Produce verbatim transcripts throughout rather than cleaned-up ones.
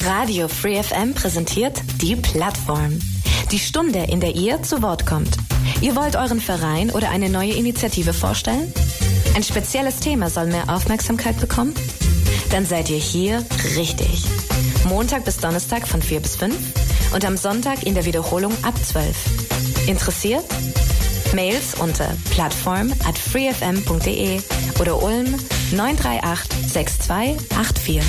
Radio Free F M präsentiert die Plattform. Die Stunde, in der ihr zu Wort kommt. Ihr wollt euren Verein oder eine neue Initiative vorstellen? Ein spezielles Thema soll mehr Aufmerksamkeit bekommen? Dann seid ihr hier richtig. Montag bis Donnerstag von vier bis fünf und am Sonntag in der Wiederholung ab zwölf. Interessiert? Mails unter plattform at freefm punkt de oder Ulm neun drei acht sechs zwei acht vier.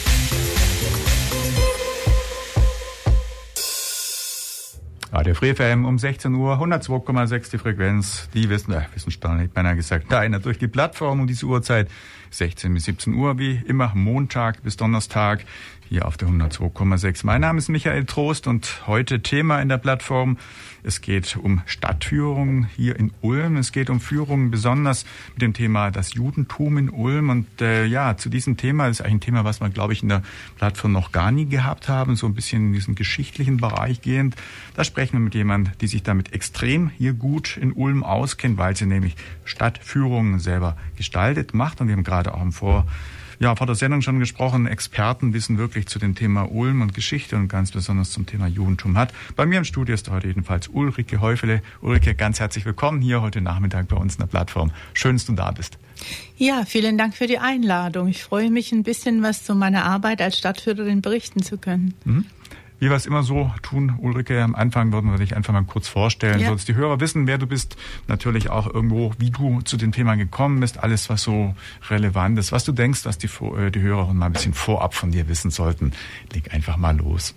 Radio Free F M um sechzehn Uhr, hundertzwei Komma sechs die Frequenz. Die wissen, äh, wissen schon nicht, beinahe gesagt, da einer durch die Plattform um diese Uhrzeit, sechzehn bis siebzehn Uhr, wie immer Montag bis Donnerstag, hier auf der hundertzwei Komma sechs. Mein Name ist Michael Trost und heute Thema in der Plattform. Es geht um Stadtführung hier in Ulm. Es geht um Führung, besonders mit dem Thema das Judentum in Ulm. Und äh, ja, zu diesem Thema, das ist eigentlich ein Thema, was wir, glaube ich, in der Plattform noch gar nie gehabt haben, so ein bisschen in diesen geschichtlichen Bereich gehend. Da sprechen wir mit jemandem, die sich damit extrem hier gut in Ulm auskennt, weil sie nämlich Stadtführungen selber gestaltet macht. Und wir haben gerade auch im Vor Ja, vor der Sendung schon gesprochen, Experten wissen wirklich zu dem Thema Ulm und Geschichte und ganz besonders zum Thema Judentum hat. Bei mir im Studio ist heute jedenfalls Ulrike Häufele. Ulrike, ganz herzlich willkommen hier heute Nachmittag bei uns in der Plattform. Schön, dass du da bist. Ja, vielen Dank für die Einladung. Ich freue mich, ein bisschen was zu meiner Arbeit als Stadtführerin berichten zu können. Mhm. Wie wir es immer so tun, Ulrike, am Anfang würden wir dich einfach mal kurz vorstellen, ja. So dass die Hörer wissen, wer du bist, natürlich auch irgendwo, wie du zu dem Thema gekommen bist, alles, was so relevant ist, was du denkst, was die, die Hörer mal ein bisschen vorab von dir wissen sollten. Leg einfach mal los.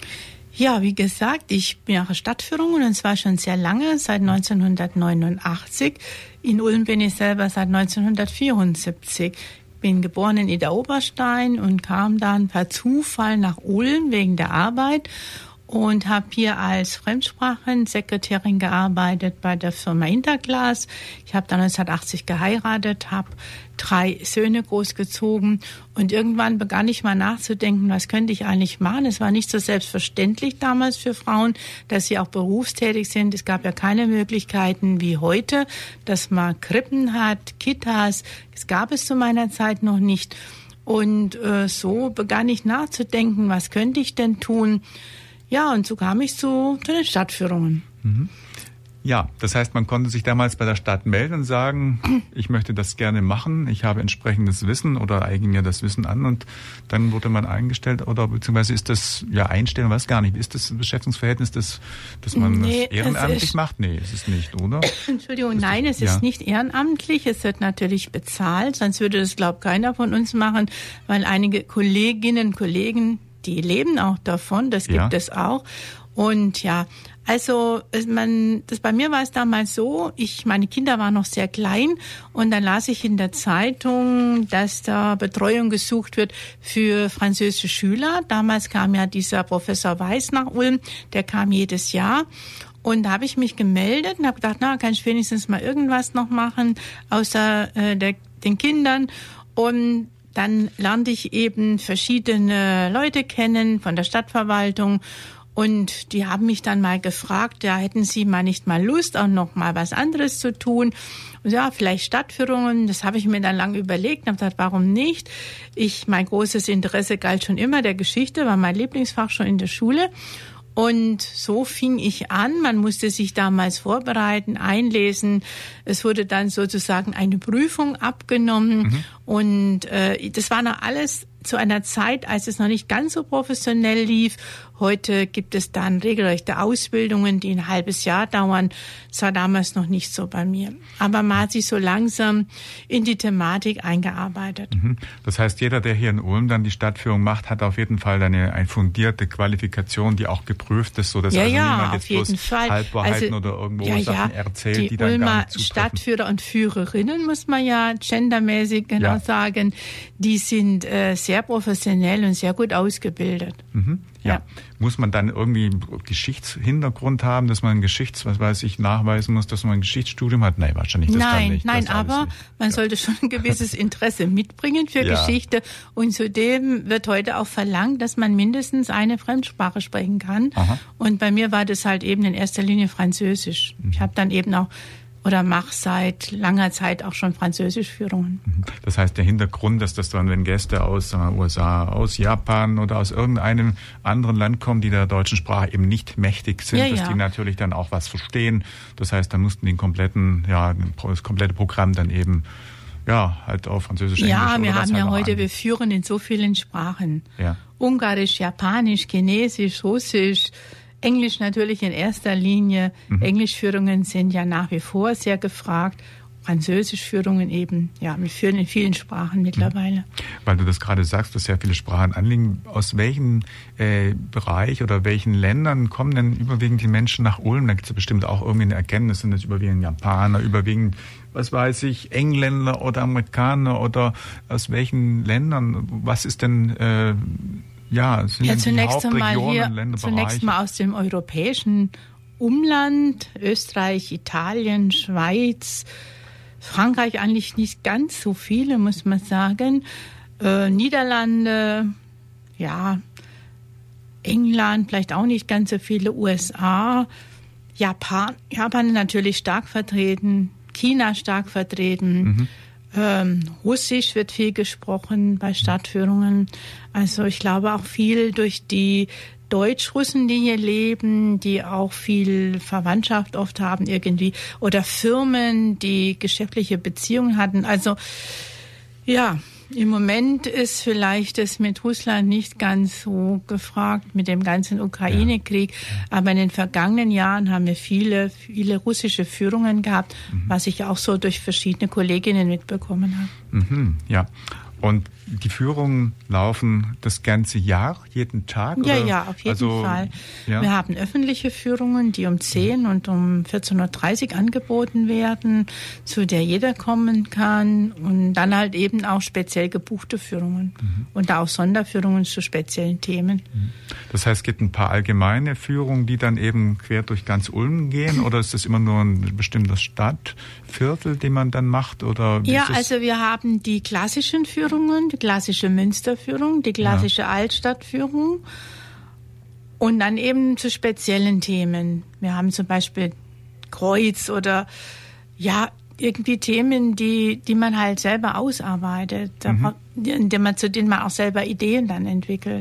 Ja, wie gesagt, ich mache Stadtführungen und zwar schon sehr lange, seit neunzehnhundertneunundachtzig. In Ulm bin ich selber seit neunzehnhundertvierundsiebzig. Bin geboren in Idar-Oberstein und kam dann per Zufall nach Ulm wegen der Arbeit und habe hier als Fremdsprachensekretärin gearbeitet bei der Firma Interglas. Ich habe dann neunzehnhundertachtzig geheiratet, habe drei Söhne großgezogen und irgendwann begann ich mal nachzudenken, was könnte ich eigentlich machen. Es war nicht so selbstverständlich damals für Frauen, dass sie auch berufstätig sind. Es gab ja keine Möglichkeiten wie heute, dass man Krippen hat, Kitas. Das gab es zu meiner Zeit noch nicht. Und äh, so begann ich nachzudenken, was könnte ich denn tun? Ja, und so kam ich zu, zu den Stadtführungen. Mhm. Ja, das heißt, man konnte sich damals bei der Stadt melden und sagen, ich möchte das gerne machen, ich habe entsprechendes Wissen oder eigne mir das Wissen an und dann wurde man eingestellt oder beziehungsweise ist das, ja, einstellen, weiß gar nicht, ist das ein Beschäftigungsverhältnis, das, dass man nee, das ehrenamtlich ist, macht? Nee, ist es nicht, oder? Entschuldigung, ist nein, das, es ist ja. nicht ehrenamtlich, es wird natürlich bezahlt, sonst würde das, glaube ich, keiner von uns machen, weil einige Kolleginnen und Kollegen, die leben auch davon, das gibt ja. es auch. Und ja, also man, das bei mir war es damals so, ich, meine Kinder waren noch sehr klein und dann las ich in der Zeitung, dass da Betreuung gesucht wird für französische Schüler. Damals kam ja dieser Professor Weiß nach Ulm, der kam jedes Jahr. Und da habe ich mich gemeldet und habe gedacht, na, kann ich wenigstens mal irgendwas noch machen, außer äh, der, den Kindern. Und dann lernte ich eben verschiedene Leute kennen von der Stadtverwaltung und die haben mich dann mal gefragt, ja, hätten Sie mal nicht mal Lust, auch noch mal was anderes zu tun? Und ja, vielleicht Stadtführungen, das habe ich mir dann lange überlegt und habe gesagt, warum nicht? Ich, mein großes Interesse galt schon immer der Geschichte, war mein Lieblingsfach schon in der Schule. Und so fing ich an. Man musste sich damals vorbereiten, einlesen. Es wurde dann sozusagen eine Prüfung abgenommen. Mhm. Und äh, das war noch alles zu einer Zeit, als es noch nicht ganz so professionell lief. Heute gibt es dann regelrechte Ausbildungen, die ein halbes Jahr dauern. Das war damals noch nicht so bei mir. Aber man hat sich so langsam in die Thematik eingearbeitet. Das heißt, jeder, der hier in Ulm dann die Stadtführung macht, hat auf jeden Fall eine, eine fundierte Qualifikation, die auch geprüft ist, sodass ja, also ja, niemand jetzt bloß Halbwahrheiten also, oder irgendwo ja, Sachen ja, erzählt, die, die dann Ulmer gar nicht zutreffen. Stadtführer und Führerinnen, muss man ja gendermäßig genau ja. sagen, die sind äh, sehr professionell und sehr gut ausgebildet. Mhm. Ja. ja. Muss man dann irgendwie einen Geschichtshintergrund haben, dass man ein Geschichts, was weiß ich, nachweisen muss, dass man ein Geschichtsstudium hat? Nein, wahrscheinlich das nein, dann nicht. Nein, das aber nicht. man ja. sollte schon ein gewisses Interesse mitbringen für ja. Geschichte. Und zudem wird heute auch verlangt, dass man mindestens eine Fremdsprache sprechen kann. Aha. Und bei mir war das halt eben in erster Linie Französisch. Mhm. Ich habe dann eben auch oder mache seit langer Zeit auch schon Französischführungen. Das heißt, der Hintergrund, dass das dann, wenn Gäste aus sagen wir, U S A, aus Japan oder aus irgendeinem anderen Land kommen, die der deutschen Sprache eben nicht mächtig sind, ja, dass ja. die natürlich dann auch was verstehen. Das heißt, da mussten die den kompletten, ja, das komplette Programm dann eben ja, halt auf Französisch, Englisch Ja, oder wir was haben halt ja noch heute, angeht. wir führen in so vielen Sprachen. Ja. Ungarisch, Japanisch, Chinesisch, Russisch, Englisch natürlich in erster Linie. Mhm. Englischführungen sind ja nach wie vor sehr gefragt. Französischführungen eben. Ja, wir führen in vielen Sprachen mittlerweile. Weil du das gerade sagst, dass sehr viele Sprachen anliegen. Aus welchem äh, Bereich oder welchen Ländern kommen denn überwiegend die Menschen nach Ulm? Da gibt es ja bestimmt auch irgendwie eine Erkenntnis. Sind das überwiegend Japaner, überwiegend, was weiß ich, Engländer oder Amerikaner oder aus welchen Ländern? Was ist denn... Äh, Ja, sind Ja, die zunächst einmal Hauptregionen, hier, Länderbereiche? zunächst mal aus dem europäischen Umland, Österreich, Italien, Schweiz, Frankreich eigentlich nicht ganz so viele, muss man sagen. Äh, Niederlande, ja, England, vielleicht auch nicht ganz so viele, U S A, Japan, Japan natürlich stark vertreten, China stark vertreten. Mhm. Ähm, Russisch wird viel gesprochen bei Stadtführungen. Also ich glaube auch viel durch die Deutsch-Russen, die hier leben, die auch viel Verwandtschaft oft haben irgendwie. Oder Firmen, die geschäftliche Beziehungen hatten. Also ja, im Moment ist vielleicht es mit Russland nicht ganz so gefragt, mit dem ganzen Ukraine-Krieg. Ja. Aber in den vergangenen Jahren haben wir viele, viele russische Führungen gehabt, mhm. was ich auch so durch verschiedene Kolleginnen mitbekommen habe. Mhm, ja. Und die Führungen laufen das ganze Jahr, jeden Tag? Ja, oder? ja, auf jeden also, Fall. Ja. Wir haben öffentliche Führungen, die um zehn mhm. und um vierzehn Uhr dreißig angeboten werden, zu der jeder kommen kann. Und dann halt eben auch speziell gebuchte Führungen mhm. und auch Sonderführungen zu speziellen Themen. Das heißt, es gibt ein paar allgemeine Führungen, die dann eben quer durch ganz Ulm gehen? Oder ist das immer nur ein bestimmtes Stadtviertel, den man dann macht? Oder wie ja, ist das? Also wir haben die klassischen Führungen, die klassische Münsterführung, die klassische ja. Altstadtführung und dann eben zu speziellen Themen. Wir haben zum Beispiel Kreuz oder ja irgendwie Themen, die die man halt selber ausarbeitet, mhm. indem man, zu denen man auch selber Ideen dann entwickelt.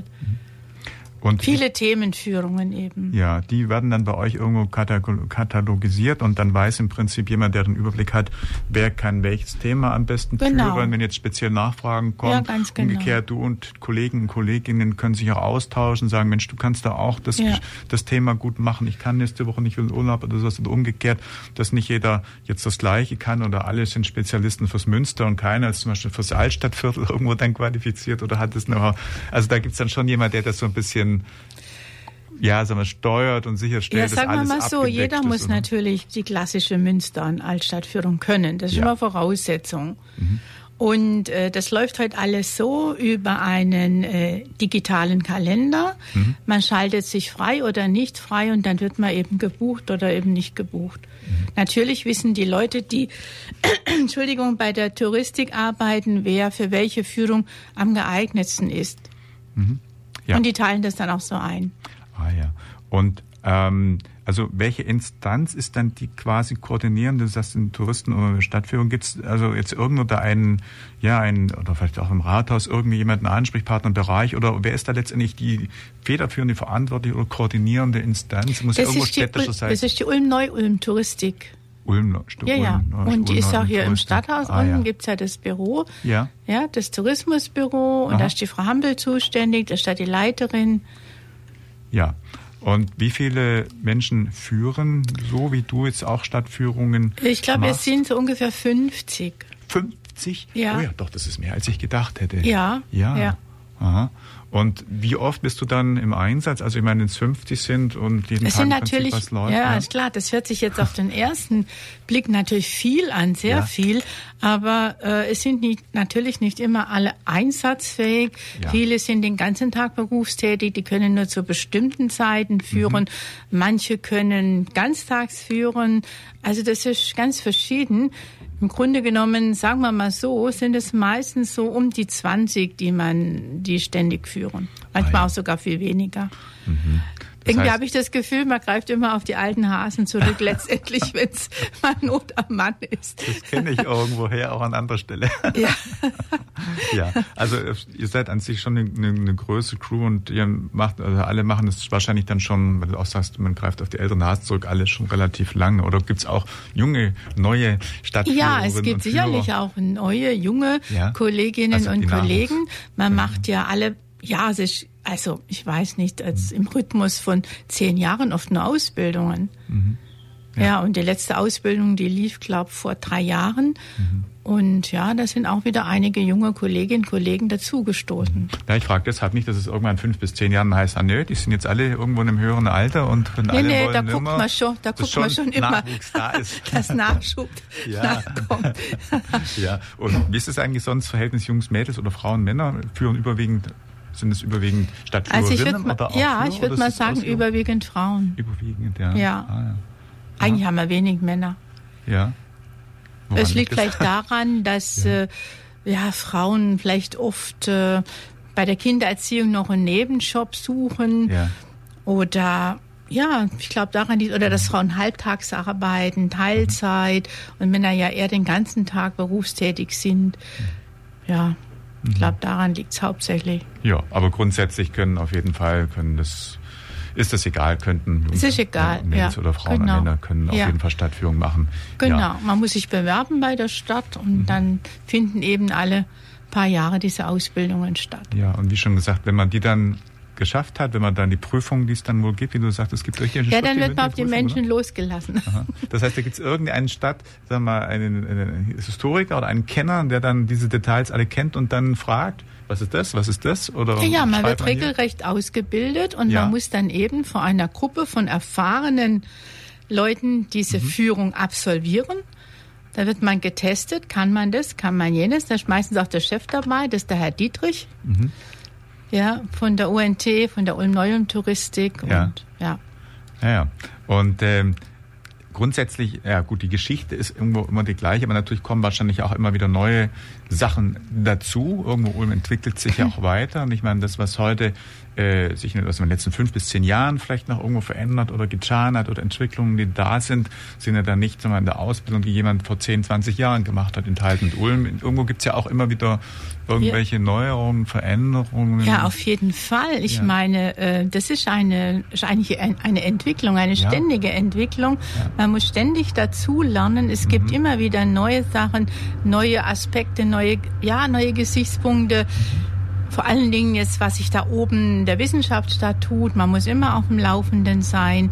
Und viele Themenführungen eben. Ja, die werden dann bei euch irgendwo katalogisiert und dann weiß im Prinzip jemand, der den Überblick hat, wer kann welches Thema am besten genau. führen, wenn jetzt speziell Nachfragen kommen. Ja, ganz genau. Umgekehrt, du und Kollegen und Kolleginnen können sich auch austauschen, sagen, Mensch, du kannst da auch das, ja. das Thema gut machen. Ich kann nächste Woche nicht in Urlaub oder sowas. Und umgekehrt, dass nicht jeder jetzt das Gleiche kann oder alle sind Spezialisten fürs Münster und keiner ist zum Beispiel fürs Altstadtviertel irgendwo dann qualifiziert oder hat das Know-how. Also da gibt's dann schon jemand, der das so ein bisschen ja, sagen wir, steuert und sicherstellt, ja, dass alles abgedeckt ist. Ja, sagen wir mal so, jeder ist, muss oder? natürlich die klassische Münster- und Altstadtführung können. Das ist ja. immer Voraussetzung. Mhm. Und äh, das läuft heute alles so über einen äh, digitalen Kalender. Mhm. Man schaltet sich frei oder nicht frei und dann wird man eben gebucht oder eben nicht gebucht. Mhm. Natürlich wissen die Leute, die Entschuldigung, bei der Touristik arbeiten, wer für welche Führung am geeignetsten ist. Mhm. Ja. Und die teilen das dann auch so ein. Ah ja. Und ähm, also welche Instanz ist dann die quasi koordinierende? Du sagst, in Touristen- oder Stadtführung gibt es also jetzt irgendwo da einen, ja, einen, oder vielleicht auch im Rathaus irgendwie jemanden, einen Ansprechpartner im Bereich, oder wer ist da letztendlich die federführende, verantwortliche oder koordinierende Instanz? Muss ja irgendwo städtischer sein. Das ist die Ulm-Neu-Ulm-Touristik. Ulm, ja, ja. Ulm, und die Ulm, ist auch Ulm, hier Touristik. im Stadthaus. Ah, unten ja. gibt's ja das Büro. Ja. Ja, das Tourismusbüro. Und Aha. da ist die Frau Hampel zuständig, da ist da die Leiterin. Ja. Und wie viele Menschen führen, so wie du jetzt auch Stadtführungen Ich glaube, machst? es sind so ungefähr fünfzig. fünfzig? Ja. Oh ja, doch, das ist mehr, als ich gedacht hätte. Ja. Ja. ja. Aha. Und wie oft bist du dann im Einsatz? Also ich meine, wenn es fünfzig sind und jeden es Tag sind im Prinzip natürlich, was läuft. ja, Ja, ist klar, das hört sich jetzt auf den ersten Blick natürlich viel an, sehr ja. viel, aber äh, es sind nicht, natürlich nicht immer alle einsatzfähig. Ja. Viele sind den ganzen Tag berufstätig, die können nur zu bestimmten Zeiten führen. Mhm. Manche können ganztags führen. Also das ist ganz verschieden. Im Grunde genommen, sagen wir mal so, sind es meistens so um die zwanzig, die man, die ständig führen. Manchmal ah, ja. auch sogar viel weniger. Mhm. Irgendwie habe ich das Gefühl, man greift immer auf die alten Hasen zurück, letztendlich, wenn es mal Not am Mann ist. Das kenne ich irgendwoher, auch an anderer Stelle. Ja. Ja, also ihr seid an sich schon eine, eine große Crew und ihr macht, also alle machen es wahrscheinlich dann schon, weil du auch sagst, man greift auf die älteren Hasen zurück, alle schon relativ lange. Oder gibt es auch junge, neue Stadtführerinnen? Ja, es gibt sicherlich auch neue, junge ja? Kolleginnen also und Kollegen. Man mhm. macht ja alle, ja, sich Also ich weiß nicht, als im Rhythmus von zehn Jahren oft nur Ausbildungen. Mhm. Ja. ja, und die letzte Ausbildung, die lief, glaube ich, vor drei Jahren. Mhm. Und ja, da sind auch wieder einige junge Kolleginnen und Kollegen dazugestoßen. Ja, ich frage deshalb nicht, dass es irgendwann fünf bis zehn Jahren heißt, ah, nö, die sind jetzt alle irgendwo in einem höheren Alter und können nee, alle nee, wollen da guckt immer, man schon, da guckt man schon immer, da ist. dass Nachschub ja. nachkommt. Ja, und wie ist es eigentlich sonst, Verhältnis Jungs, Mädels oder Frauen, Männer führen überwiegend? Sind es überwiegend Stadtführerinnen also ich würd, oder auch Ja, Führer, ich würde mal sagen, überwiegend Frauen. Überwiegend, ja. Ja. Ah, ja. Eigentlich ja. haben wir wenig Männer. Ja. Woran es liegt vielleicht daran, dass ja. Äh, ja, Frauen vielleicht oft äh, bei der Kindererziehung noch einen Nebenjob suchen. Ja. Oder ja, ich glaube daran, oder dass Frauen halbtags arbeiten, Teilzeit mhm. und Männer ja eher den ganzen Tag berufstätig sind. Ja. Ich glaube, daran liegt es hauptsächlich. Ja, aber grundsätzlich können auf jeden Fall, können das, ist das egal, könnten Jungs, es ist egal, Mädels ja, oder Frauen genau. und Männer können ja. auf jeden Fall Stadtführung machen. Genau, ja. man muss sich bewerben bei der Stadt und mhm. dann finden eben alle paar Jahre diese Ausbildungen statt. Ja, und wie schon gesagt, wenn man die dann geschafft hat, wenn man dann die Prüfung, die es dann wohl gibt, wie du sagst, es gibt irgendwelche Ja, dann wird man auf die Menschen oder? losgelassen. Aha. Das heißt, da gibt es irgendeine Stadt, sagen wir mal, einen, einen Historiker oder einen Kenner, der dann diese Details alle kennt und dann fragt, was ist das, was ist das? Oder ja, man wird regelrecht hier? ausgebildet und ja. man muss dann eben vor einer Gruppe von erfahrenen Leuten diese mhm. Führung absolvieren. Da wird man getestet, kann man das, kann man jenes. Da ist meistens auch der Chef dabei, das ist der Herr Dietrich. Mhm. Ja, von der U N T, von der Ulm-Neuem-Touristik. Ja. Und, ja. Ja, ja. Und ähm, grundsätzlich, ja gut, die Geschichte ist irgendwo immer die gleiche, aber natürlich kommen wahrscheinlich auch immer wieder neue Sachen dazu. Irgendwo Ulm entwickelt sich ja auch weiter. Und ich meine, das, was heute äh, sich in den letzten fünf bis zehn Jahren vielleicht noch irgendwo verändert oder getan hat oder Entwicklungen, die da sind, sind ja dann nicht, sondern in der Ausbildung, die jemand vor zehn, zwanzig Jahren gemacht hat in Thalten und Ulm. Irgendwo gibt's ja auch immer wieder irgendwelche ja. Neuerungen, Veränderungen. Ja, auf jeden Fall. Ich ja. meine, äh, das ist eine, ist eigentlich eine Entwicklung, eine ja. ständige Entwicklung. Ja. Man muss ständig dazu lernen. Es gibt mhm. immer wieder neue Sachen, neue Aspekte, neue, ja, neue Gesichtspunkte. Mhm. Vor allen Dingen jetzt, was sich da oben in der Wissenschaftsstadt tut. Man muss immer auf dem Laufenden sein.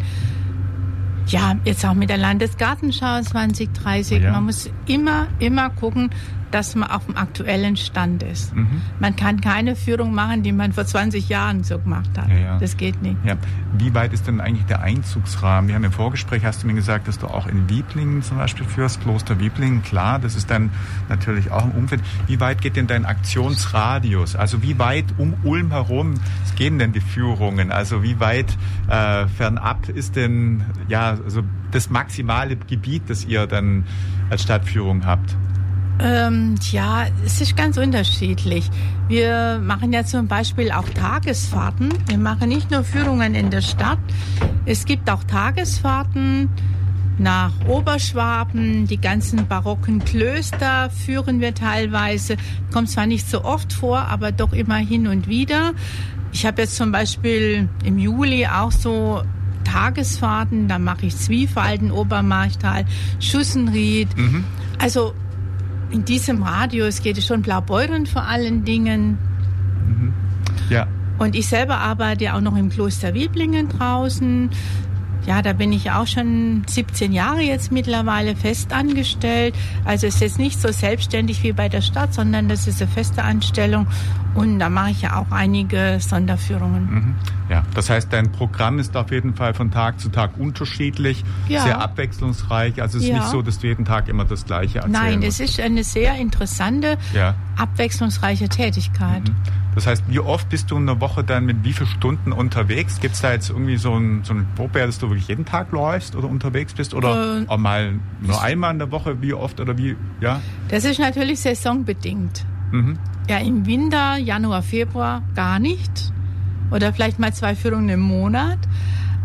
Ja, jetzt auch mit der Landesgartenschau zwanzig dreißig. Ja. Man muss immer, immer gucken, dass man auf dem aktuellen Stand ist. Mhm. Man kann keine Führung machen, die man vor zwanzig Jahren so gemacht hat. Ja, ja. Das geht nicht. Ja. Wie weit ist denn eigentlich der Einzugsrahmen? Wir haben im Vorgespräch, hast du mir gesagt, dass du auch in Wieblingen zum Beispiel führst, Kloster Wieblingen. Klar, das ist dann natürlich auch im Umfeld. Wie weit geht denn dein Aktionsradius? Also wie weit um Ulm herum gehen denn die Führungen? Also wie weit äh, fernab ist denn ja also das maximale Gebiet, das ihr dann als Stadtführung habt? Ähm, ja, es ist ganz unterschiedlich. Wir machen ja zum Beispiel auch Tagesfahrten. Wir machen nicht nur Führungen in der Stadt. Es gibt auch Tagesfahrten nach Oberschwaben. Die ganzen barocken Klöster führen wir teilweise. Kommt zwar nicht so oft vor, aber doch immer hin und wieder. Ich habe jetzt zum Beispiel im Juli auch so Tagesfahrten. Da mache ich Zwiefalten, Obermarchtal, Schussenried. Mhm. Also in diesem Radius geht es schon Blaubeuren vor allen Dingen. Mhm. Ja. Und ich selber arbeite ja auch noch im Kloster Wieblingen draußen. Ja, da bin ich auch schon siebzehn Jahre jetzt mittlerweile fest angestellt. Also es ist jetzt nicht so selbstständig wie bei der Stadt, sondern das ist eine feste Anstellung. Und da mache ich ja auch einige Sonderführungen. Mhm. Ja, das heißt, dein Programm ist auf jeden Fall von Tag zu Tag unterschiedlich, ja. sehr abwechslungsreich. Also es ist ja. nicht so, dass du jeden Tag immer das Gleiche erzählst. Nein, es ist eine sehr interessante, ja. abwechslungsreiche Tätigkeit. Mhm. Das heißt, wie oft bist du in der Woche dann mit wie vielen Stunden unterwegs? Gibt es da jetzt irgendwie so ein, so ein Probe, dass du wirklich jeden Tag läufst oder unterwegs bist? Oder äh, auch mal nur einmal in der Woche? Wie oft oder wie? Ja? Das ist natürlich saisonbedingt. Mhm. Ja, im Winter, Januar, Februar gar nicht. Oder vielleicht mal zwei Führungen im Monat.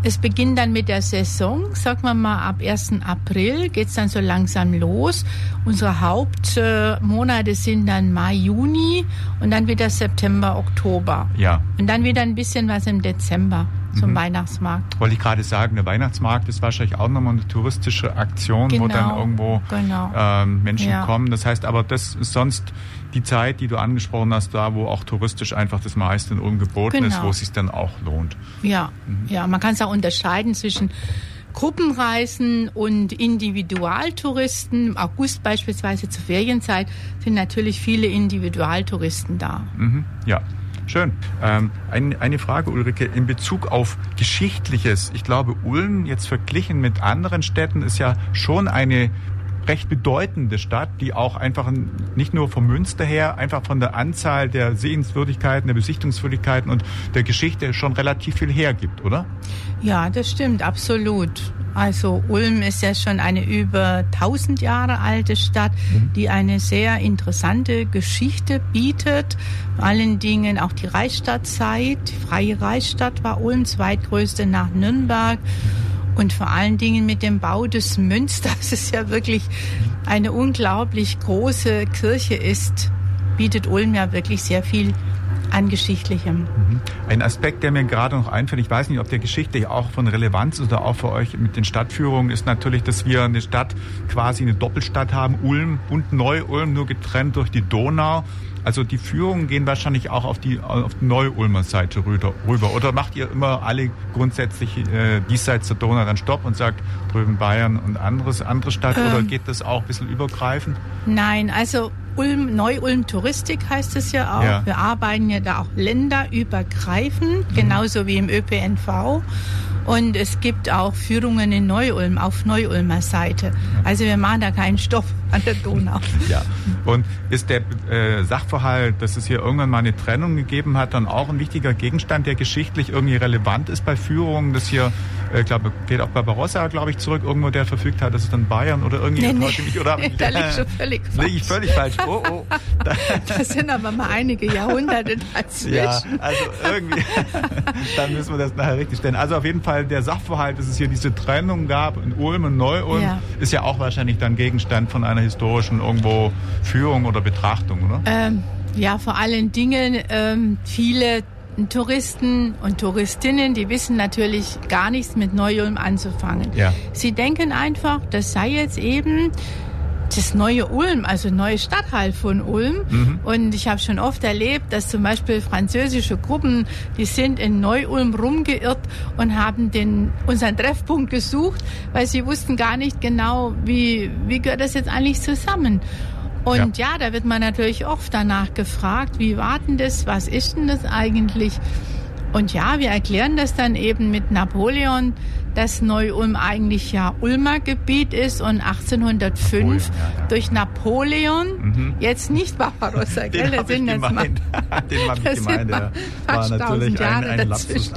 Es beginnt dann mit der Saison, sagen wir mal ab ersten April geht's dann so langsam los. Unsere Hauptmonate sind dann Mai, Juni und dann wieder September, Oktober. Ja. Und dann wieder ein bisschen was im Dezember zum mhm. Weihnachtsmarkt. Wollte ich gerade sagen, der Weihnachtsmarkt ist wahrscheinlich auch nochmal eine touristische Aktion, genau, wo dann irgendwo genau. ähm, Menschen ja. kommen. Das heißt aber, das ist sonst die Zeit, die du angesprochen hast, da wo auch touristisch einfach das meiste in Ulm geboten genau. ist, wo es sich dann auch lohnt. Ja, mhm. ja, man kann es auch unterscheiden zwischen Gruppenreisen und Individualtouristen. Im August beispielsweise zur Ferienzeit sind natürlich viele Individualtouristen da. Mhm. Ja. Schön. Ähm, ein, eine Frage, Ulrike, in Bezug auf Geschichtliches. Ich glaube, Ulm jetzt verglichen mit anderen Städten ist ja schon eine recht bedeutende Stadt, die auch einfach nicht nur vom Münster her, einfach von der Anzahl der Sehenswürdigkeiten, der Besichtigungswürdigkeiten und der Geschichte schon relativ viel hergibt, oder? Ja, das stimmt, absolut. Also Ulm ist ja schon eine über tausend Jahre alte Stadt, die eine sehr interessante Geschichte bietet. Vor allen Dingen auch die Reichsstadtzeit. Die freie Reichsstadt war Ulm, zweitgrößte nach Nürnberg. Und vor allen Dingen mit dem Bau des Münsters, das ist ja wirklich eine unglaublich große Kirche ist, bietet Ulm ja wirklich sehr viel an Geschichtlichem. Ein Aspekt, der mir gerade noch einfällt, ich weiß nicht, ob der geschichtlich auch von Relevanz ist oder auch für euch mit den Stadtführungen, ist natürlich, dass wir eine Stadt, quasi eine Doppelstadt haben, Ulm und Neu-Ulm, nur getrennt durch die Donau. Also die Führungen gehen wahrscheinlich auch auf die, auf die Neu-Ulmer Seite rüber. Oder macht ihr immer alle grundsätzlich äh, diesseits der Donau dann Stopp und sagt drüben Bayern und anderes, andere Stadt? Ähm, oder geht das auch ein bisschen übergreifend? Nein, also Ulm, Neu-Ulm Touristik heißt es ja auch. Ja. Wir arbeiten ja da auch länderübergreifend, mhm. genauso wie im Ö P N V. Und es gibt auch Führungen in Neu-Ulm, auf Neu-Ulmer Seite. Also wir machen da keinen Stopp an der Donau. Ja. Und ist der äh, Sachverhalt, dass es hier irgendwann mal eine Trennung gegeben hat, dann auch ein wichtiger Gegenstand, der geschichtlich irgendwie relevant ist bei Führungen? Das hier, ich äh, glaube, geht auch Barbarossa, glaube ich, zurück, irgendwo der verfügt hat, das ist dann Bayern oder irgendwie. Nee, nee. Mich, oder, nee, da liegt schon völlig falsch. Liege ich völlig falsch. Oh, oh. Da, das sind aber mal einige Jahrhunderte dazwischen. Ja, also irgendwie, dann müssen wir das nachher richtig stellen. Also auf jeden Fall der Sachverhalt, dass es hier diese Trennung gab in Ulm und Neu-Ulm, ja. ist ja auch wahrscheinlich dann Gegenstand von einer historischen irgendwo Führung oder Betrachtung, oder? Ähm, ja, vor allen Dingen ähm, viele Touristen und Touristinnen, die wissen natürlich gar nichts mit Neu-Ulm anzufangen. Ja. Sie denken einfach, das sei jetzt eben das neue Ulm, also neue Stadtteil von Ulm. Mhm. Und ich habe schon oft erlebt, dass zum Beispiel französische Gruppen, die sind in Neu-Ulm rumgeirrt und haben den, unseren Treffpunkt gesucht, weil sie wussten gar nicht genau, wie, wie gehört das jetzt eigentlich zusammen. Und ja. ja, da wird man natürlich oft danach gefragt, wie war denn das, was ist denn das eigentlich? Und ja, wir erklären das dann eben mit Napoleon, dass Neu-Ulm eigentlich ja Ulmer Gebiet ist und achtzehnhundertfünf Napoleon, ja, ja. durch Napoleon, mhm. jetzt nicht Barbarossa, den habe ich gemeint, den habe ich gemeint, ja. War natürlich ein, ein Lapsus.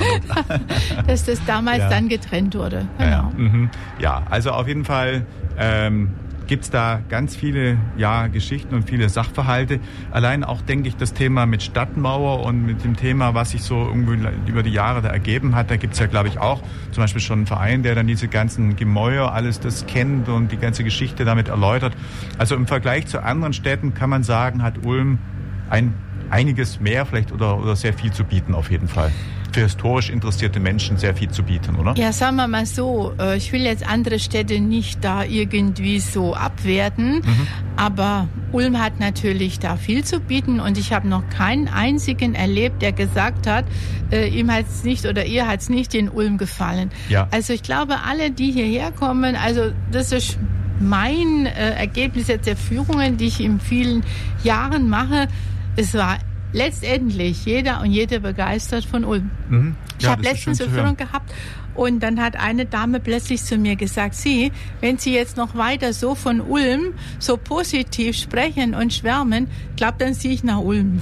Dass das damals ja. dann getrennt wurde. Genau. Ja, mhm. ja, also auf jeden Fall ähm, gibt es da ganz viele ja, Geschichten und viele Sachverhalte. Allein auch, denke ich, das Thema mit Stadtmauer und mit dem Thema, was sich so irgendwie über die Jahre da ergeben hat, da gibt es ja, glaube ich, auch zum Beispiel schon einen Verein, der dann diese ganzen Gemäuer, alles das kennt und die ganze Geschichte damit erläutert. Also im Vergleich zu anderen Städten kann man sagen, hat Ulm ein einiges mehr vielleicht oder, oder sehr viel zu bieten auf jeden Fall. Für historisch interessierte Menschen sehr viel zu bieten, oder? Ja, sagen wir mal so, ich will jetzt andere Städte nicht da irgendwie so abwerten, mhm. aber Ulm hat natürlich da viel zu bieten und ich habe noch keinen einzigen erlebt, der gesagt hat, äh, ihm hat es nicht oder ihr hat es nicht in Ulm gefallen. Ja. Also ich glaube, alle, die hierher kommen, also das ist mein äh, Ergebnis jetzt der Führungen, die ich in vielen Jahren mache, es war letztendlich jeder und jede begeistert von Ulm. Mhm. Ja, ich habe letztens eine Führung gehabt und dann hat eine Dame plötzlich zu mir gesagt, Sie, wenn Sie jetzt noch weiter so von Ulm so positiv sprechen und schwärmen, glaubt, dann ziehe ich nach Ulm.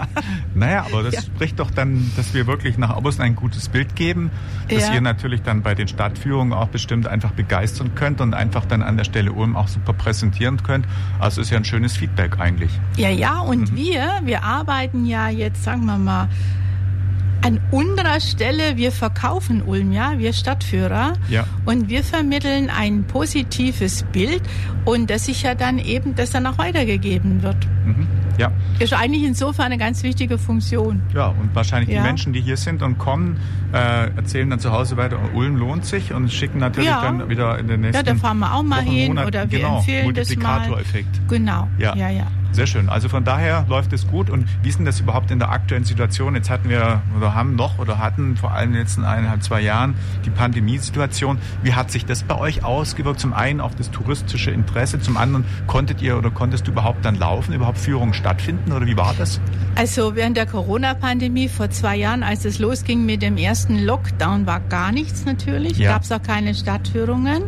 Naja, aber das ja. spricht doch dann, dass wir wirklich nach außen ein gutes Bild geben, dass ja. ihr natürlich dann bei den Stadtführungen auch bestimmt einfach begeistern könnt und einfach dann an der Stelle Ulm auch super präsentieren könnt. Also ist ja ein schönes Feedback eigentlich. Ja, ja, und mhm. wir, wir arbeiten ja jetzt, sagen wir mal, an unserer Stelle, wir verkaufen Ulm, ja, wir Stadtführer. Ja. Und wir vermitteln ein positives Bild und das sich ja dann eben, das dann auch weitergegeben wird. Mhm. Ja. Ist eigentlich insofern eine ganz wichtige Funktion. Ja, und wahrscheinlich ja. die Menschen, die hier sind und kommen, äh, erzählen dann zu Hause weiter, Ulm lohnt sich und schicken natürlich ja. dann wieder in den nächsten Ja, da fahren wir auch mal Wochen, hin Monaten, oder wir genau, empfehlen das mal. Multiplikatoreffekt. Genau, ja. ja, ja. Sehr schön. Also von daher läuft es gut. Und wie ist denn das überhaupt in der aktuellen Situation? Jetzt hatten wir oder haben noch oder hatten vor allem in den letzten eineinhalb, zwei Jahren die Pandemiesituation. Wie hat sich das bei euch ausgewirkt? Zum einen auf das touristische Interesse, zum anderen konntet ihr oder konntest du überhaupt dann laufen, überhaupt Führungen stattfinden oder wie war das? Also während der Corona-Pandemie vor zwei Jahren, als es losging mit dem ersten Lockdown, war gar nichts natürlich. Ja. Gab es auch keine Stadtführungen.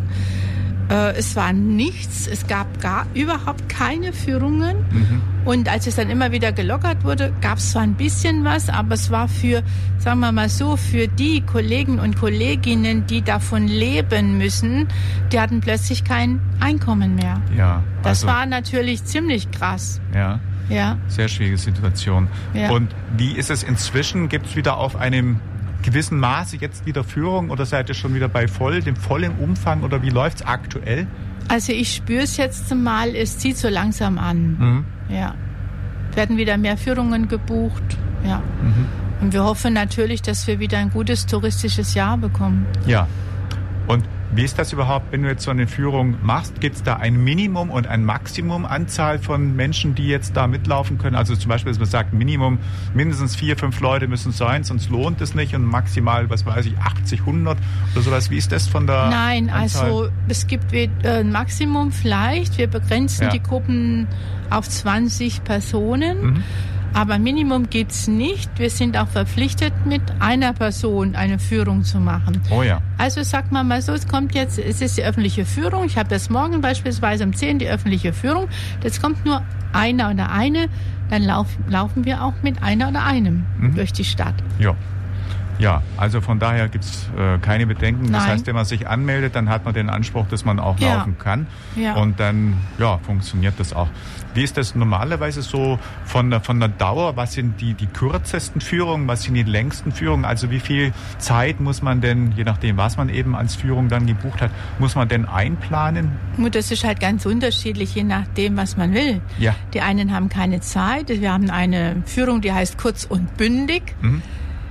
Es war nichts, es gab gar überhaupt keine Führungen. Mhm. Und als es dann immer wieder gelockert wurde, gab es zwar ein bisschen was, aber es war für, sagen wir mal so, für die Kollegen und Kolleginnen, die davon leben müssen, die hatten plötzlich kein Einkommen mehr. Ja, das also, war natürlich ziemlich krass. Ja. Ja. Sehr schwierige Situation. Ja. Und wie ist es inzwischen? Gibt es wieder auf einem gewissen Maße jetzt wieder Führung oder seid ihr schon wieder bei voll, dem vollen Umfang oder wie läuft es aktuell? Also ich spüre es jetzt mal, es zieht so langsam an. Mhm. Ja. Werden wieder mehr Führungen gebucht. Ja. Mhm. Und wir hoffen natürlich, dass wir wieder ein gutes touristisches Jahr bekommen. Ja. Und wie ist das überhaupt, wenn du jetzt so eine Führung machst? Gibt es da ein Minimum und ein Maximum Anzahl von Menschen, die jetzt da mitlaufen können? Also zum Beispiel, dass man sagt, Minimum mindestens vier, fünf Leute müssen sein, sonst lohnt es nicht und maximal, was weiß ich, achtzig, hundert oder sowas. Wie ist das von der Nein, Anzahl? Also es gibt ein Maximum vielleicht. Wir begrenzen ja. die Gruppen auf zwanzig Personen. Mhm. Aber Minimum gibt's nicht. Wir sind auch verpflichtet, mit einer Person eine Führung zu machen. Oh ja. Also sagt man mal so, es kommt jetzt, es ist die öffentliche Führung. Ich habe jetzt morgen beispielsweise um zehn die öffentliche Führung. Jetzt kommt nur einer oder eine. Dann lauf, laufen wir auch mit einer oder einem mhm. durch die Stadt. Ja. Ja, also von daher gibt's äh, keine Bedenken. Nein. Das heißt, wenn man sich anmeldet, dann hat man den Anspruch, dass man auch ja. laufen kann. Ja. Und dann ja, funktioniert das auch. Wie ist das normalerweise so von der, von der Dauer? Was sind die, die kürzesten Führungen? Was sind die längsten Führungen? Also wie viel Zeit muss man denn, je nachdem, was man eben als Führung dann gebucht hat, muss man denn einplanen? Das ist halt ganz unterschiedlich, je nachdem, was man will. Ja. Die einen haben keine Zeit. Wir haben eine Führung, die heißt kurz und bündig. Mhm.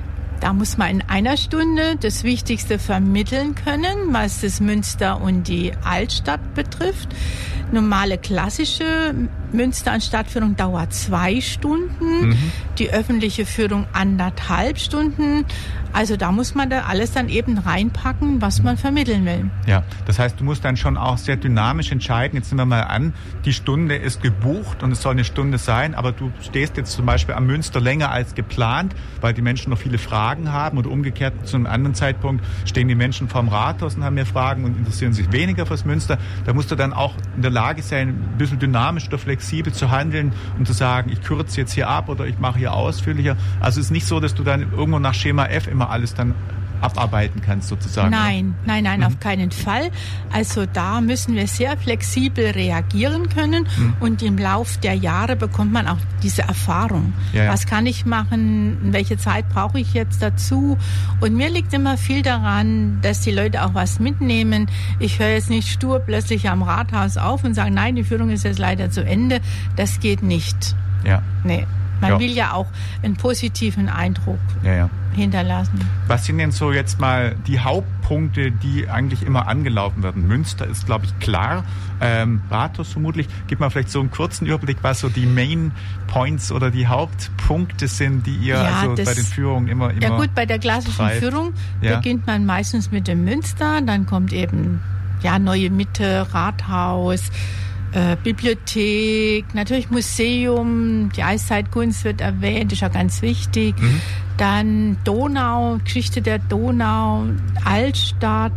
Da muss man in einer Stunde das Wichtigste vermitteln können, was das Münster und die Altstadt betrifft. Normale klassische Münster- und Stadtführung dauert zwei Stunden, mhm. die öffentliche Führung anderthalb Stunden. Also da muss man da alles dann eben reinpacken, was man vermitteln will. Ja, das heißt, du musst dann schon auch sehr dynamisch entscheiden. Jetzt nehmen wir mal an, die Stunde ist gebucht und es soll eine Stunde sein, aber du stehst jetzt zum Beispiel am Münster länger als geplant, weil die Menschen noch viele Fragen haben und umgekehrt zu einem anderen Zeitpunkt stehen die Menschen vorm Rathaus und haben mehr Fragen und interessieren sich weniger fürs Münster. Da musst du dann auch in der Lage sein, ein bisschen dynamisch oder flexibel zu handeln und zu sagen, ich kürze jetzt hier ab oder ich mache hier ausführlicher. Also es ist nicht so, dass du dann irgendwo nach Schema F immer alles dann abarbeiten kannst sozusagen. Nein, nein, nein, mhm. auf keinen Fall. Also da müssen wir sehr flexibel reagieren können mhm. und im Lauf der Jahre bekommt man auch diese Erfahrung. Ja, ja. Was kann ich machen? Welche Zeit brauche ich jetzt dazu? Und mir liegt immer viel daran, dass die Leute auch was mitnehmen. Ich höre jetzt nicht stur plötzlich am Rathaus auf und sage, nein, die Führung ist jetzt leider zu Ende. Das geht nicht. Ja. Nee. Man ja. will ja auch einen positiven Eindruck ja, ja. hinterlassen. Was sind denn so jetzt mal die Hauptpunkte, die eigentlich immer angelaufen werden? Münster ist, glaube ich, klar. Ähm, Rathaus vermutlich. Gib mal vielleicht so einen kurzen Überblick, was so die Main Points oder die Hauptpunkte sind, die ihr ja, also das, bei den Führungen immer immer Ja gut, bei der klassischen treibt. Führung ja. beginnt man meistens mit dem Münster, dann kommt eben ja Neue Mitte, Rathaus, Äh, Bibliothek, natürlich Museum, die Eiszeitkunst wird erwähnt, ist ja ganz wichtig. Mhm. Dann Donau, Geschichte der Donau, Altstadt.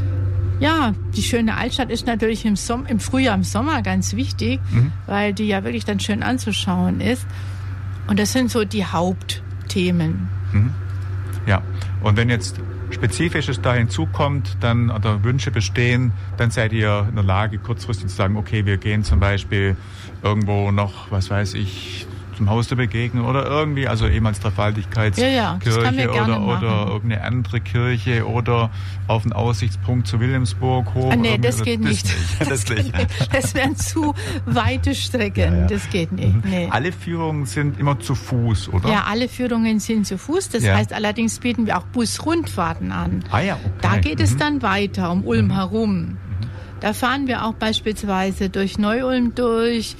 Ja, die schöne Altstadt ist natürlich im, Som- im Frühjahr, im Sommer ganz wichtig, mhm. weil die ja wirklich dann schön anzuschauen ist. Und das sind so die Hauptthemen. Mhm. Ja, und wenn jetzt Spezifisches da hinzukommt, dann oder Wünsche bestehen, dann seid ihr in der Lage, kurzfristig zu sagen, okay, wir gehen zum Beispiel irgendwo noch, was weiß ich, dem Haus der Begegnung oder irgendwie, also ehemals Dreifaltigkeitskirche ja, ja, oder, oder irgendeine andere Kirche oder auf einen Aussichtspunkt zu Wilhelmsburg hoch. Ah, nee, das geht das nicht. nicht. Das, das, geht nicht. Das wären zu weite Strecken. Ja, ja. Das geht nicht. Nee. Alle Führungen sind immer zu Fuß, oder? Ja, alle Führungen sind zu Fuß. Das ja. heißt, allerdings bieten wir auch Busrundfahrten an. Ah ja, okay. Da geht mhm. es dann weiter um Ulm mhm. herum. Mhm. Da fahren wir auch beispielsweise durch Neu-Ulm durch.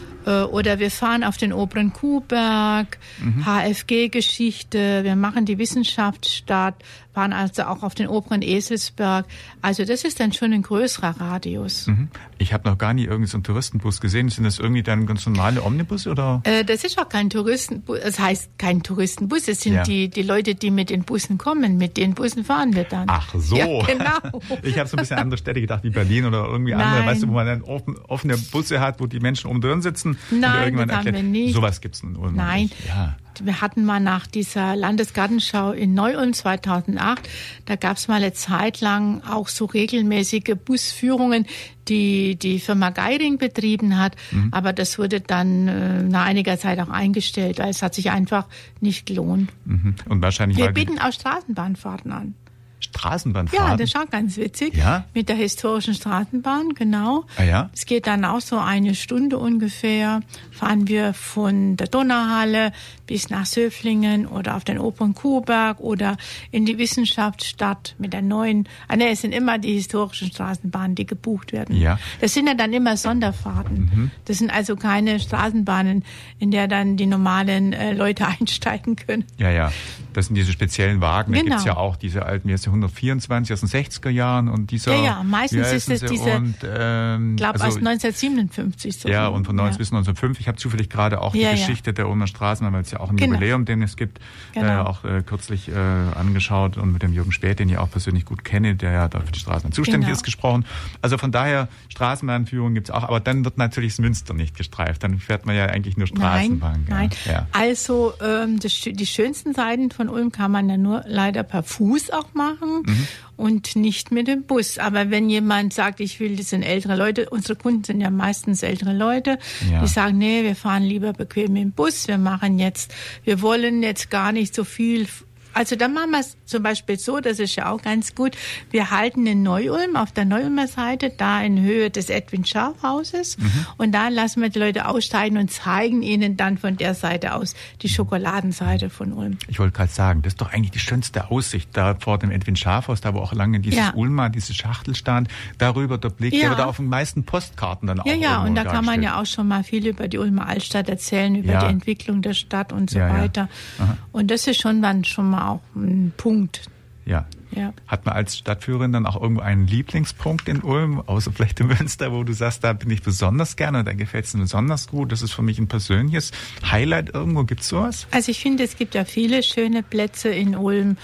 Oder wir fahren auf den oberen Kuhberg, mhm. H F G-Geschichte, wir machen die Wissenschaftsstadt, fahren also auch auf den oberen Eselsberg. Also das ist dann schon ein größerer Radius. Mhm. Ich habe noch gar nie irgendeinen so einen Touristenbus gesehen. Sind das irgendwie dann ganz normale Omnibus oder? Äh, das ist auch kein Touristenbus, das heißt kein Touristenbus, es sind ja. die, die Leute, die mit den Bussen kommen. Mit den Bussen fahren wir dann. Ach so. Ja, genau. Ich habe so ein bisschen andere Städte gedacht, wie Berlin oder irgendwie Nein. andere, weißt du, wo man dann offen, offene Busse hat, wo die Menschen oben drin sitzen. Nein, das haben wir nicht. Sowas gibt's in Ulm. Nein. Ja. Wir hatten mal nach dieser Landesgartenschau in Neu-Ulm zweitausendacht, da gab es mal eine Zeit lang auch so regelmäßige Busführungen, die die Firma Geiring betrieben hat. Mhm. Aber das wurde dann äh, nach einiger Zeit auch eingestellt, weil es hat sich einfach nicht gelohnt. Mhm. Und wahrscheinlich Wir bieten auch Straßenbahnfahrten an. Straßenbahnfahrten? Ja, das ist auch ganz witzig. Ja? Mit der historischen Straßenbahn, genau. Ah, ja? Es geht dann auch so eine Stunde ungefähr. Fahren wir von der Donauhalle bis nach Söflingen oder auf den oberen Kuhberg oder in die Wissenschaftsstadt mit der neuen. Ah, ne, es sind immer die historischen Straßenbahnen, die gebucht werden. Ja. Das sind ja dann immer Sonderfahrten. Mhm. Das sind also keine Straßenbahnen, in der dann die normalen äh, Leute einsteigen können. Ja, ja. Das sind diese speziellen Wagen. Da genau. gibt's ja auch diese alten, wie heißt die, hundertvierundzwanzig aus den sechziger Jahren und dieser. Ja, ja, meistens ist es diese, und, ähm, ich glaube, also, aus neunzehnhundertsiebenundfünfzig. So ja, und von neunzehn ja. bis neunzehnhundertfünf. Ich habe zufällig gerade auch ja, die Geschichte ja. der Ulmer Straßenbahn, weil es ja auch ein genau. Jubiläum, den es gibt, genau. äh, auch äh, kürzlich äh, angeschaut und mit dem Jürgen Späth, den ich auch persönlich gut kenne, der ja da für die Straßenbahn zuständig genau. ist, gesprochen. Also von daher, Straßenbahnführung gibt's auch, aber dann wird natürlich das Münster nicht gestreift. Dann fährt man ja eigentlich nur Straßenbahn. Nein, nein. Ja. Also ähm, das, die schönsten Seiten von Ulm kann man ja nur leider per Fuß auch machen. Mhm. Und nicht mit dem Bus. Aber wenn jemand sagt, ich will, das sind ältere Leute, unsere Kunden sind ja meistens ältere Leute, ja. die sagen, nee, wir fahren lieber bequem mit dem Bus, wir machen jetzt, wir wollen jetzt gar nicht so viel. Also dann machen wir es zum Beispiel so, das ist ja auch ganz gut, wir halten in Neu-Ulm, auf der Neu-Ulmer Seite, da in Höhe des Edwin-Scharf-Hauses mhm. und da lassen wir die Leute aussteigen und zeigen ihnen dann von der Seite aus die Schokoladenseite von Ulm. Ich wollte gerade sagen, das ist doch eigentlich die schönste Aussicht, da vor dem Edwin-Scharf-Haus, da wo auch lange dieses ja. Ulma, diese Schachtel stand, darüber der Blick, ja. der wird da auf den meisten Postkarten dann auch. Ja, ja, und da kann man ja auch schon mal viel über die Ulmer Altstadt erzählen, über ja. die Entwicklung der Stadt und so ja, weiter. Ja. Und das ist schon dann schon mal auch ein Punkt. Ja. ja. Hat man als Stadtführerin dann auch irgendwo einen Lieblingspunkt in Ulm, außer vielleicht in Münster, wo du sagst, da bin ich besonders gerne, da gefällt es mir besonders gut, das ist für mich ein persönliches Highlight irgendwo, gibt's sowas? Also ich finde, es gibt ja viele schöne Plätze in Ulm.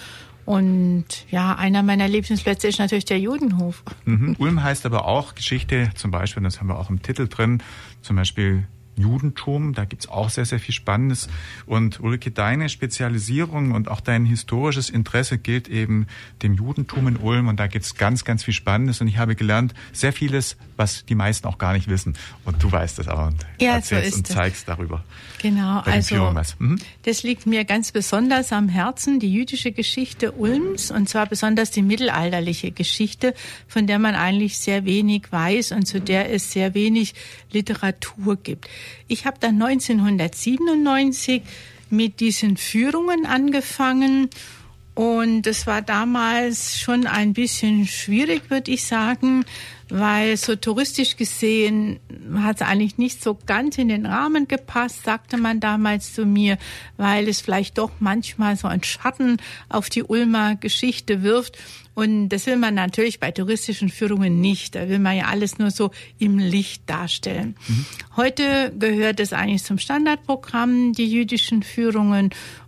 Und ja, einer meiner Lieblingsplätze ist natürlich der Judenhof. Mhm. Ulm heißt aber auch Geschichte, zum Beispiel, das haben wir auch im Titel drin, zum Beispiel Judentum, da gibt's auch sehr, sehr viel Spannendes. Und Ulrike, deine Spezialisierung und auch dein historisches Interesse gilt eben dem Judentum in Ulm. Und da gibt's ganz, ganz viel Spannendes. Und ich habe gelernt, sehr vieles, was die meisten auch gar nicht wissen. Und du weißt es aber und ja, erzählst so und zeigst darüber. Genau, also mhm. das liegt mir ganz besonders am Herzen, die jüdische Geschichte Ulms. Und zwar besonders die mittelalterliche Geschichte, von der man eigentlich sehr wenig weiß und zu der es sehr wenig Literatur gibt. Ich habe dann neunzehnhundertsiebenundneunzig mit diesen Führungen angefangen und es war damals schon ein bisschen schwierig, würde ich sagen, weil so touristisch gesehen hat es eigentlich nicht so ganz in den Rahmen gepasst, sagte man damals zu mir, weil es vielleicht doch manchmal so einen Schatten auf die Ulmer Geschichte wirft. Und das will man natürlich bei touristischen Führungen nicht. Da will man ja alles nur so im Licht darstellen. Mhm. Heute gehört es eigentlich zum Standardprogramm, die jüdischen Führungen.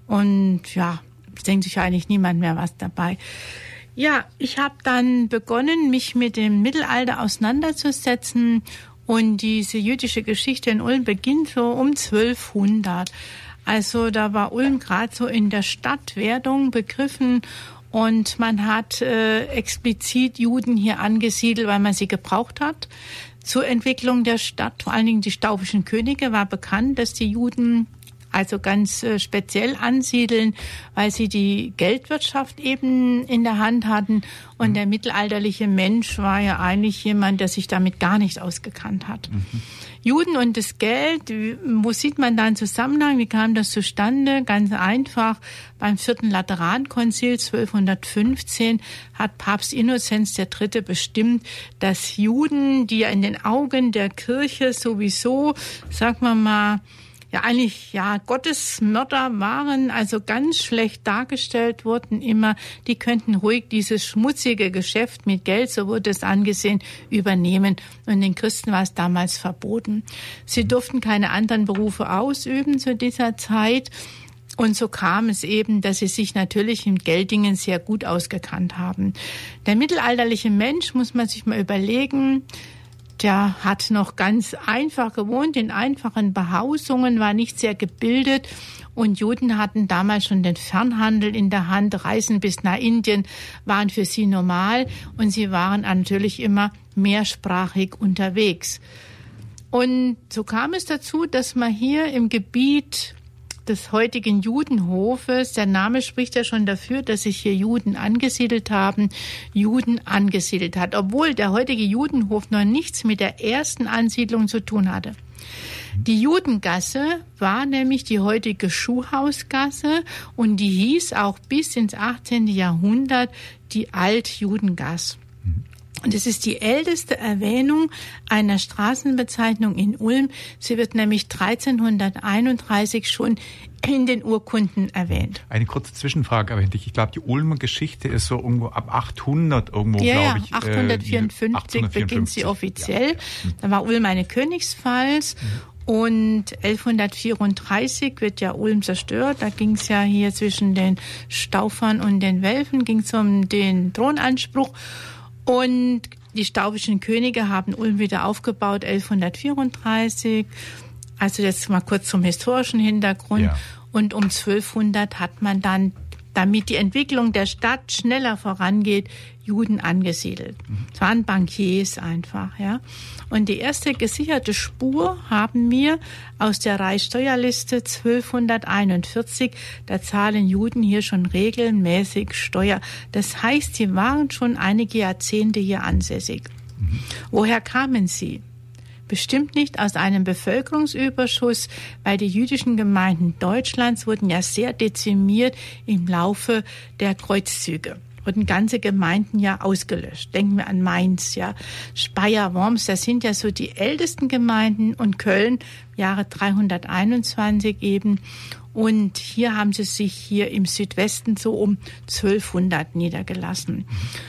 Und ja, es denkt sich eigentlich niemand mehr was dabei. Ja, ich habe dann begonnen, mich mit dem Mittelalter auseinanderzusetzen. Und diese jüdische Geschichte in Ulm beginnt so um zwölfhundert. Also da war Ulm gerade so in der Stadtwerdung begriffen. Und man hat äh, explizit Juden hier angesiedelt, weil man sie gebraucht hat. Zur Entwicklung der Stadt, vor allen Dingen die staufischen Könige, war bekannt, dass die Juden also ganz äh, speziell ansiedeln, weil sie die Geldwirtschaft eben in der Hand hatten. Und mhm. der mittelalterliche Mensch war ja eigentlich jemand, der sich damit gar nicht ausgekannt hat. Mhm. Juden und das Geld, wo sieht man da einen Zusammenhang? Wie kam das zustande? Ganz einfach, beim vierten Laterankonzil zwölfhundertfünfzehn hat Papst Innozenz der Dritte bestimmt, dass Juden, die ja in den Augen der Kirche sowieso, sagen wir mal, ja eigentlich ja Gottesmörder waren, also ganz schlecht dargestellt wurden immer, die könnten ruhig dieses schmutzige Geschäft mit Geld, so wurde es angesehen, übernehmen. Und den Christen war es damals verboten. Sie durften keine anderen Berufe ausüben zu dieser Zeit. Und so kam es eben, dass sie sich natürlich in Gelddingen sehr gut ausgekannt haben. Der mittelalterliche Mensch, muss man sich mal überlegen, der hat noch ganz einfach gewohnt, in einfachen Behausungen, war nicht sehr gebildet. Und Juden hatten damals schon den Fernhandel in der Hand. Reisen bis nach Indien waren für sie normal. Und sie waren natürlich immer mehrsprachig unterwegs. Und so kam es dazu, dass man hier im Gebiet des heutigen Judenhofes, der Name spricht ja schon dafür, dass sich hier Juden angesiedelt haben, Juden angesiedelt hat, obwohl der heutige Judenhof noch nichts mit der ersten Ansiedlung zu tun hatte. Die Judengasse war nämlich die heutige Schuhhausgasse und die hieß auch bis ins achtzehnten Jahrhundert die Altjudengasse. Und es ist die älteste Erwähnung einer Straßenbezeichnung in Ulm. Sie wird nämlich dreizehnhunderteinunddreißig schon in den Urkunden erwähnt. Eine kurze Zwischenfrage, aber ich glaube, die Ulmer Geschichte ist so irgendwo ab achthundert irgendwo, ja, glaube ich. Ja, achthundertvierundfünfzig, achthundertvierundfünfzig beginnt sie offiziell. Ja. Da war Ulm eine Königspfalz. Mhm. Und elfhundertvierunddreißig wird ja Ulm zerstört. Da ging es ja hier zwischen den Staufern und den Welfen, ging es um den Thronanspruch. Und die staufischen Könige haben Ulm wieder aufgebaut, elfhundertvierunddreißig. Also jetzt mal kurz zum historischen Hintergrund. Ja. Und um zwölfhundert hat man dann, damit die Entwicklung der Stadt schneller vorangeht, Juden angesiedelt. Es mhm. waren Bankiers einfach, ja. Und die erste gesicherte Spur haben wir aus der Reichssteuerliste zwölfhunderteinundvierzig. Da zahlen Juden hier schon regelmäßig Steuer. Das heißt, sie waren schon einige Jahrzehnte hier ansässig. Mhm. Woher kamen sie? Bestimmt nicht aus einem Bevölkerungsüberschuss, weil die jüdischen Gemeinden Deutschlands wurden ja sehr dezimiert im Laufe der Kreuzzüge. Wurden ganze Gemeinden ja ausgelöscht. Denken wir an Mainz, ja, Speyer, Worms, das sind ja so die ältesten Gemeinden, und Köln, Jahre dreihunderteinundzwanzig eben. Und hier haben sie sich hier im Südwesten so um zwölfhundert niedergelassen.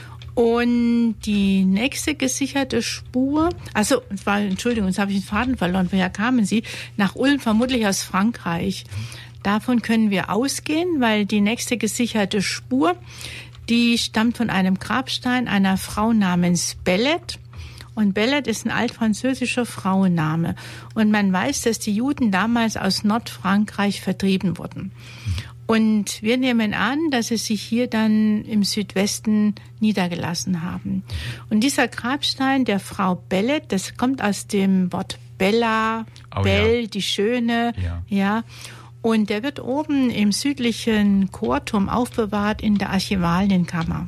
Und die nächste gesicherte Spur, also, es war, Entschuldigung, jetzt habe ich den Faden verloren, woher kamen sie? Nach Ulm, vermutlich aus Frankreich. Davon können wir ausgehen, weil die nächste gesicherte Spur, die stammt von einem Grabstein einer Frau namens Bellet. Und Bellet ist ein altfranzösischer Frauenname. Und man weiß, dass die Juden damals aus Nordfrankreich vertrieben wurden. Und wir nehmen an, dass sie sich hier dann im Südwesten niedergelassen haben. Und dieser Grabstein der Frau Bellet, das kommt aus dem Wort Bella, oh, Belle, ja. Die Schöne, ja. ja. Und der wird oben im südlichen Chorturm aufbewahrt in der Archivalienkammer.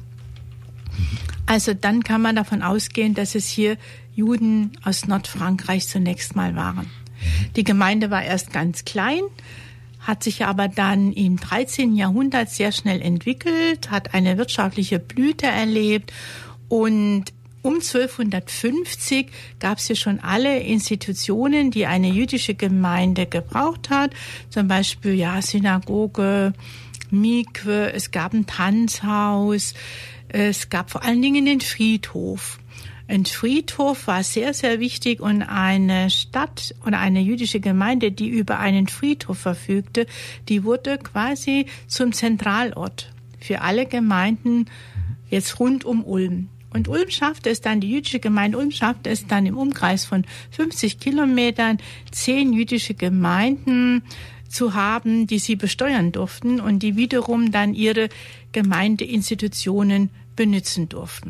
Also dann kann man davon ausgehen, dass es hier Juden aus Nordfrankreich zunächst mal waren. Die Gemeinde war erst ganz klein, hat sich aber dann im dreizehnten Jahrhundert sehr schnell entwickelt, hat eine wirtschaftliche Blüte erlebt, und um zwölfhundertfünfzig gab es hier schon alle Institutionen, die eine jüdische Gemeinde gebraucht hat. Zum Beispiel ja Synagoge, Mikwe, es gab ein Tanzhaus, es gab vor allen Dingen den Friedhof. Ein Friedhof war sehr, sehr wichtig, und eine Stadt oder eine jüdische Gemeinde, die über einen Friedhof verfügte, die wurde quasi zum Zentralort für alle Gemeinden jetzt rund um Ulm. Und Ulm schaffte es dann, die jüdische Gemeinde Ulm schaffte es dann im Umkreis von fünfzig Kilometern, zehn jüdische Gemeinden zu haben, die sie besteuern durften und die wiederum dann ihre Gemeindeinstitutionen benutzen durften.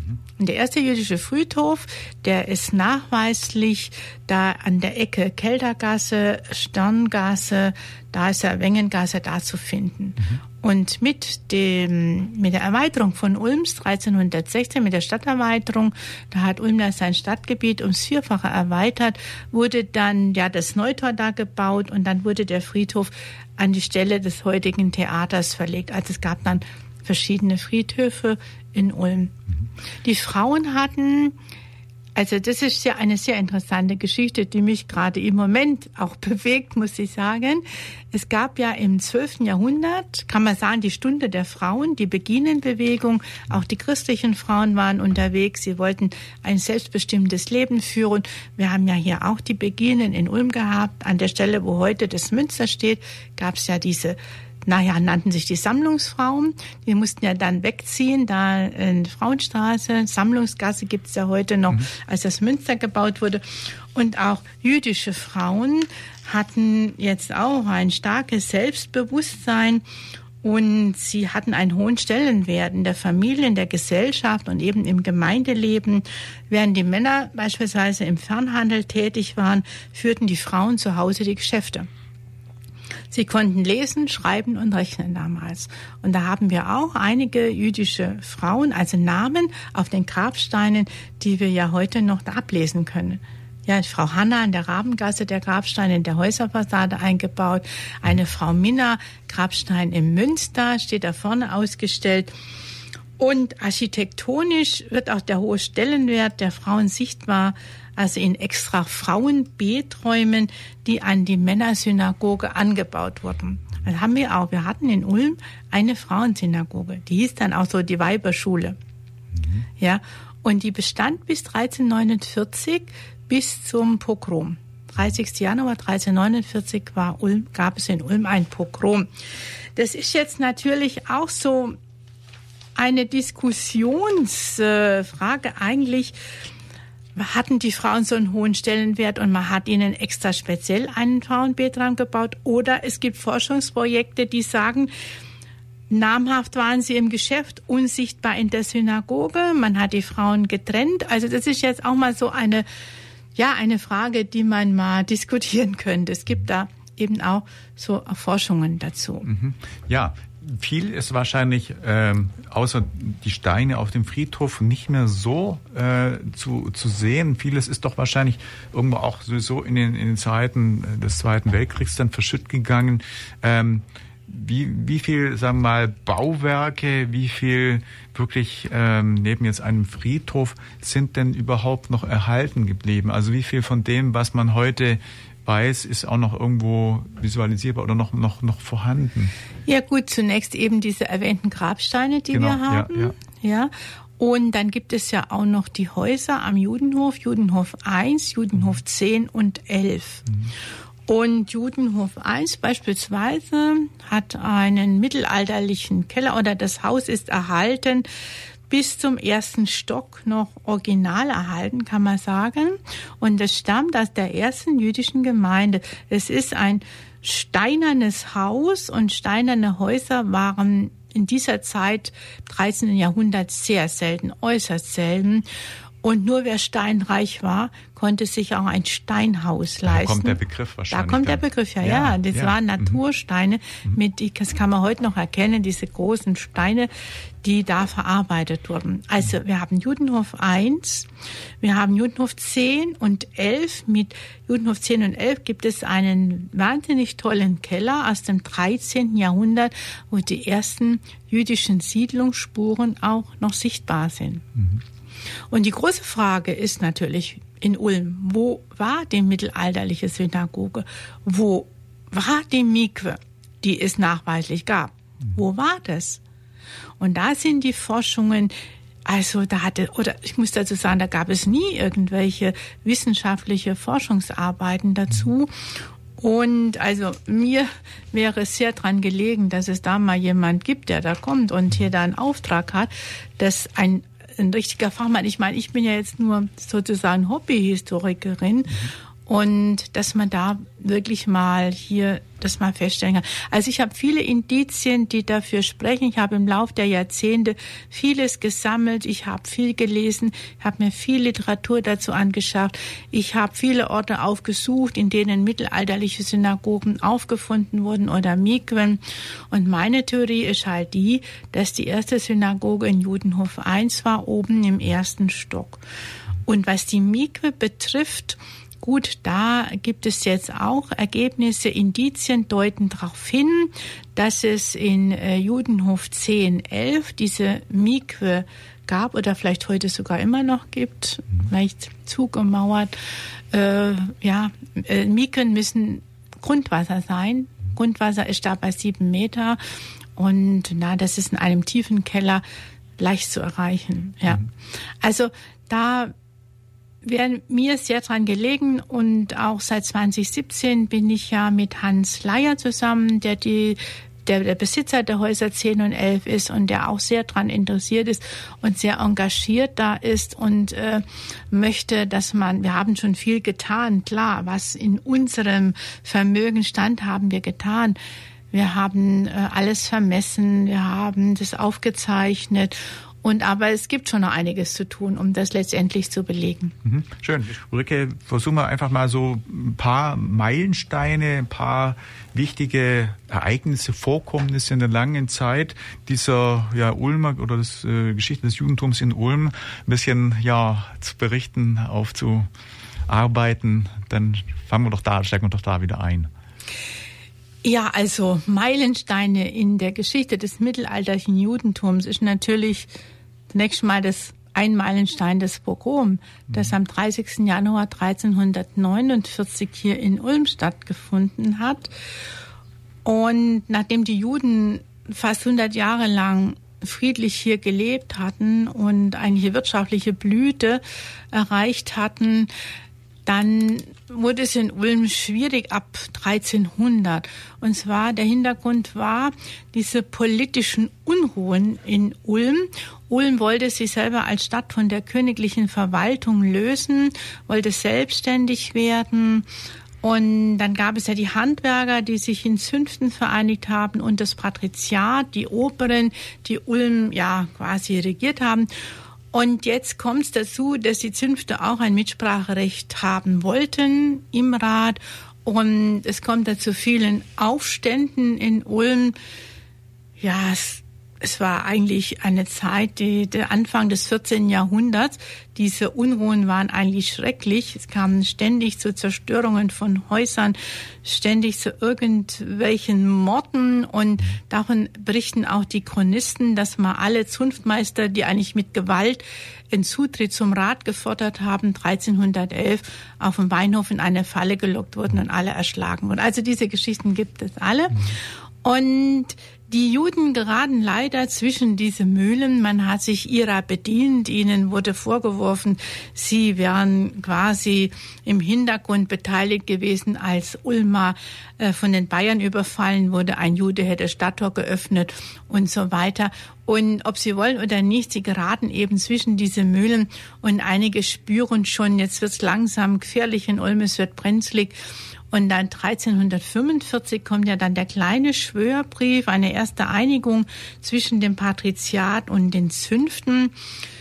Mhm. Und der erste jüdische Friedhof, der ist nachweislich da an der Ecke Keltergasse, Sterngasse, da ist der Wengengasse da zu finden. Mhm. Und mit dem, mit der Erweiterung von Ulms dreizehnhundertsechzehn, mit der Stadterweiterung, da hat Ulm sein Stadtgebiet ums Vierfache erweitert, wurde dann ja das Neutor da gebaut und dann wurde der Friedhof an die Stelle des heutigen Theaters verlegt. Also es gab dann verschiedene Friedhöfe in Ulm. Mhm. Die Frauen hatten, also das ist ja eine sehr interessante Geschichte, die mich gerade im Moment auch bewegt, muss ich sagen. Es gab ja im zwölften Jahrhundert, kann man sagen, die Stunde der Frauen, die Beginenbewegung. Auch die christlichen Frauen waren unterwegs. Sie wollten ein selbstbestimmtes Leben führen. Wir haben ja hier auch die Beginen in Ulm gehabt. An der Stelle, wo heute das Münster steht, gab es ja diese, naja, nannten sich die Sammlungsfrauen. Die mussten ja dann wegziehen, da in Frauenstraße, Sammlungsgasse gibt's ja heute noch, mhm. als das Münster gebaut wurde. Und auch jüdische Frauen hatten jetzt auch ein starkes Selbstbewusstsein und sie hatten einen hohen Stellenwert in der Familie, in der Gesellschaft und eben im Gemeindeleben. Während die Männer beispielsweise im Fernhandel tätig waren, führten die Frauen zu Hause die Geschäfte. Sie konnten lesen, schreiben und rechnen damals. Und da haben wir auch einige jüdische Frauen, also Namen auf den Grabsteinen, die wir ja heute noch da ablesen können. Ja, Frau Hanna in der Rabengasse, der Grabstein in der Häuserfassade eingebaut. Eine Frau Minna, Grabstein im Münster, steht da vorne ausgestellt. Und architektonisch wird auch der hohe Stellenwert der Frauen sichtbar, also in extra Frauenbeträumen, die an die Männersynagoge angebaut wurden. Das haben wir auch. Wir hatten in Ulm eine Frauensynagoge. Die hieß dann auch so die Weiberschule. Mhm. Ja, und die bestand bis dreizehnhundertneunundvierzig, bis zum Pogrom. dreißigsten Januar dreizehnhundertneunundvierzig war Ulm, gab es in Ulm ein Pogrom. Das ist jetzt natürlich auch so eine Diskussionsfrage eigentlich. Hatten die Frauen so einen hohen Stellenwert und man hat ihnen extra speziell einen Frauenbetraum gebaut? Oder es gibt Forschungsprojekte, die sagen, namhaft waren sie im Geschäft, unsichtbar in der Synagoge. Man hat die Frauen getrennt. Also das ist jetzt auch mal so eine, ja, eine Frage, die man mal diskutieren könnte. Es gibt da eben auch so Forschungen dazu. Mhm. Ja. Viel ist wahrscheinlich ähm, außer die Steine auf dem Friedhof nicht mehr so äh, zu zu sehen. Vieles ist doch wahrscheinlich irgendwo auch sowieso in den in den Zeiten des Zweiten Weltkriegs dann verschütt gegangen. Ähm, wie wie viel, sagen wir mal, Bauwerke, wie viel wirklich ähm, neben jetzt einem Friedhof sind denn überhaupt noch erhalten geblieben? Also wie viel von dem, was man heute weiß, ist auch noch irgendwo visualisierbar oder noch noch noch vorhanden? Ja gut, zunächst eben diese erwähnten Grabsteine, die genau, wir haben. Ja, ja. ja. Und dann gibt es ja auch noch die Häuser am Judenhof, Judenhof eins, Judenhof zehn und elf. Mhm. Und Judenhof eins beispielsweise hat einen mittelalterlichen Keller oder das Haus ist erhalten, bis zum ersten Stock noch original erhalten, kann man sagen. Und das stammt aus der ersten jüdischen Gemeinde. Es ist ein steinernes Haus und steinerne Häuser waren in dieser Zeit, im dreizehnten Jahrhundert, sehr selten, äußerst selten. Und nur wer steinreich war, konnte sich auch ein Steinhaus leisten. Da kommt der Begriff wahrscheinlich. Da kommt der Begriff, ja, ja. ja. Das ja. waren Natursteine, mhm. mit die, das kann man heute noch erkennen, diese großen Steine, die da verarbeitet wurden. Also wir haben Judenhof eins, wir haben Judenhof zehn und elf. Mit Judenhof zehn und elf gibt es einen wahnsinnig tollen Keller aus dem dreizehnten Jahrhundert, wo die ersten jüdischen Siedlungsspuren auch noch sichtbar sind. Mhm. Und die große Frage ist natürlich in Ulm, wo war die mittelalterliche Synagoge? Wo war die Mikwe, die es nachweislich gab? Wo war das? Und da sind die Forschungen, also da hatte, oder ich muss dazu sagen, da gab es nie irgendwelche wissenschaftliche Forschungsarbeiten dazu. Und also mir wäre es sehr dran gelegen, dass es da mal jemand gibt, der da kommt und hier da einen Auftrag hat, dass ein ein richtiger Fachmann. Ich meine, ich bin ja jetzt nur sozusagen Hobbyhistorikerin. Mhm. Und dass man da wirklich mal hier das mal feststellen kann. Also ich habe viele Indizien, die dafür sprechen. Ich habe im Laufe der Jahrzehnte vieles gesammelt. Ich habe viel gelesen, habe mir viel Literatur dazu angeschafft. Ich habe viele Orte aufgesucht, in denen mittelalterliche Synagogen aufgefunden wurden oder Mikwen. Und meine Theorie ist halt die, dass die erste Synagoge in Judenhof eins war, oben im ersten Stock. Und was die Mikwe betrifft, gut, da gibt es jetzt auch Ergebnisse, Indizien deuten darauf hin, dass es in äh, Judenhof zehn elf diese Mikwe gab oder vielleicht heute sogar immer noch gibt, vielleicht zugemauert. Äh, ja, äh, Mikwen müssen Grundwasser sein. Grundwasser ist da bei sieben Meter und na, das ist in einem tiefen Keller leicht zu erreichen. Ja, mhm. Also da wäre mir sehr dran gelegen und auch seit zwanzig siebzehn bin ich ja mit Hans Leier zusammen, der die der, der Besitzer der Häuser zehn und elf ist und der auch sehr dran interessiert ist und sehr engagiert da ist und äh, möchte, dass man, wir haben schon viel getan, klar, was in unserem Vermögen stand, haben wir getan. Wir haben äh, alles vermessen, wir haben das aufgezeichnet. Und aber es gibt schon noch einiges zu tun, um das letztendlich zu belegen. Mhm, schön. Ulrike, versuchen wir einfach mal so ein paar Meilensteine, ein paar wichtige Ereignisse, Vorkommnisse in der langen Zeit dieser ja, Ulmer oder das äh, Geschichte des Judentums in Ulm ein bisschen ja zu berichten, aufzuarbeiten. Dann fangen wir doch da, steigen wir doch da wieder ein. Ja, also Meilensteine in der Geschichte des mittelalterlichen Judentums ist natürlich zunächst mal das ein Meilenstein des Pogrom, das am dreißigsten Januar dreizehnhundertneunundvierzig hier in Ulm stattgefunden hat. Und nachdem die Juden fast hundert Jahre lang friedlich hier gelebt hatten und eine wirtschaftliche Blüte erreicht hatten, dann wurde es in Ulm schwierig ab dreizehnhundert. Und zwar, der Hintergrund war diese politischen Unruhen in Ulm. Ulm wollte sich selber als Stadt von der königlichen Verwaltung lösen, wollte selbstständig werden. Und dann gab es ja die Handwerker, die sich in Zünften vereinigt haben und das Patriziat, die Oberen, die Ulm ja quasi regiert haben. Und jetzt kommt es dazu, dass die Zünfte auch ein Mitspracherecht haben wollten im Rat. Und es kommt dazu vielen Aufständen in Ulm. Ja, es, es war eigentlich eine Zeit, die, der Anfang des vierzehnten Jahrhunderts. Diese Unruhen waren eigentlich schrecklich. Es kamen ständig zu Zerstörungen von Häusern, ständig zu irgendwelchen Morden. Und davon berichten auch die Chronisten, dass mal alle Zunftmeister, die eigentlich mit Gewalt einen Zutritt zum Rat gefordert haben, dreizehnhundertelf auf dem Weinhof in eine Falle gelockt wurden und alle erschlagen wurden. Also diese Geschichten gibt es alle. Und die Juden geraten leider zwischen diese Mühlen. Man hat sich ihrer bedient. Ihnen wurde vorgeworfen, sie wären quasi im Hintergrund beteiligt gewesen, als Ulma äh, von den Bayern überfallen wurde. Ein Jude hätte Stadttor geöffnet und so weiter. Und ob sie wollen oder nicht, sie geraten eben zwischen diese Mühlen. Und einige spüren schon, jetzt wird's langsam gefährlich in Ulm, es wird brenzlig. Und dann dreizehnhundertfünfundvierzig kommt ja dann der kleine Schwörbrief, eine erste Einigung zwischen dem Patriziat und den Zünften.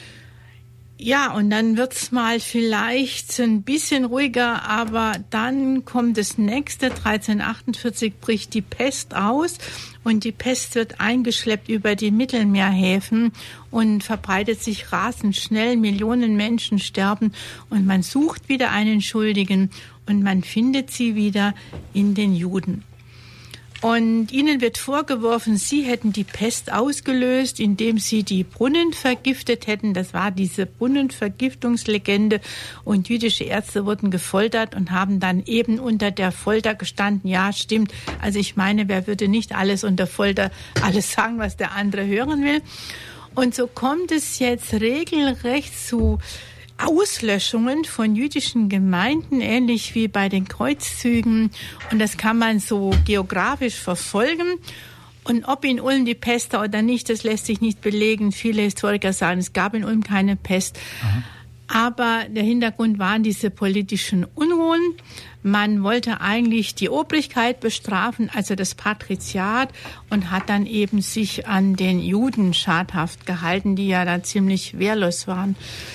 Ja, und dann wird's mal vielleicht ein bisschen ruhiger, aber dann kommt das nächste. dreizehnhundertachtundvierzig bricht die Pest aus und die Pest wird eingeschleppt über die Mittelmeerhäfen und verbreitet sich rasend schnell. Millionen Menschen sterben und man sucht wieder einen Schuldigen und man findet sie wieder in den Juden. Und ihnen wird vorgeworfen, sie hätten die Pest ausgelöst, indem sie die Brunnen vergiftet hätten. Das war diese Brunnenvergiftungslegende. Und jüdische Ärzte wurden gefoltert und haben dann eben unter der Folter gestanden. Ja, stimmt. Also ich meine, wer würde nicht alles unter Folter, alles sagen, was der andere hören will. Und so kommt es jetzt regelrecht zu Auslöschungen von jüdischen Gemeinden, ähnlich wie bei den Kreuzzügen. Und das kann man so geografisch verfolgen. Und ob in Ulm die Pest oder nicht, das lässt sich nicht belegen. Viele Historiker sagen, es gab in Ulm keine Pest. Aha. Aber der Hintergrund waren diese politischen Unruhen. Religion. Man wollte eigentlich die Obrigkeit bestrafen, also das Patriziat, und hat dann eben sich an den Juden schadhaft gehalten, die ja da ziemlich wehrlos waren.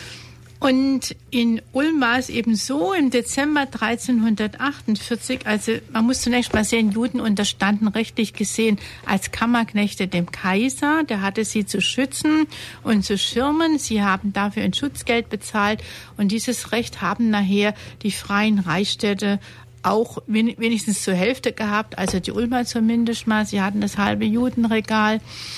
Und in Ulm war es eben so, im Dezember dreizehnhundertachtundvierzig, also man muss zunächst mal sehen, Juden unterstanden rechtlich gesehen als Kammerknechte dem Kaiser. Der hatte sie zu schützen und zu schirmen. Sie haben dafür ein Schutzgeld bezahlt. Und dieses Recht haben nachher die freien Reichsstädte auch wenigstens zur Hälfte gehabt, also die Ulmer zumindest mal. Sie hatten das halbe Judenregal.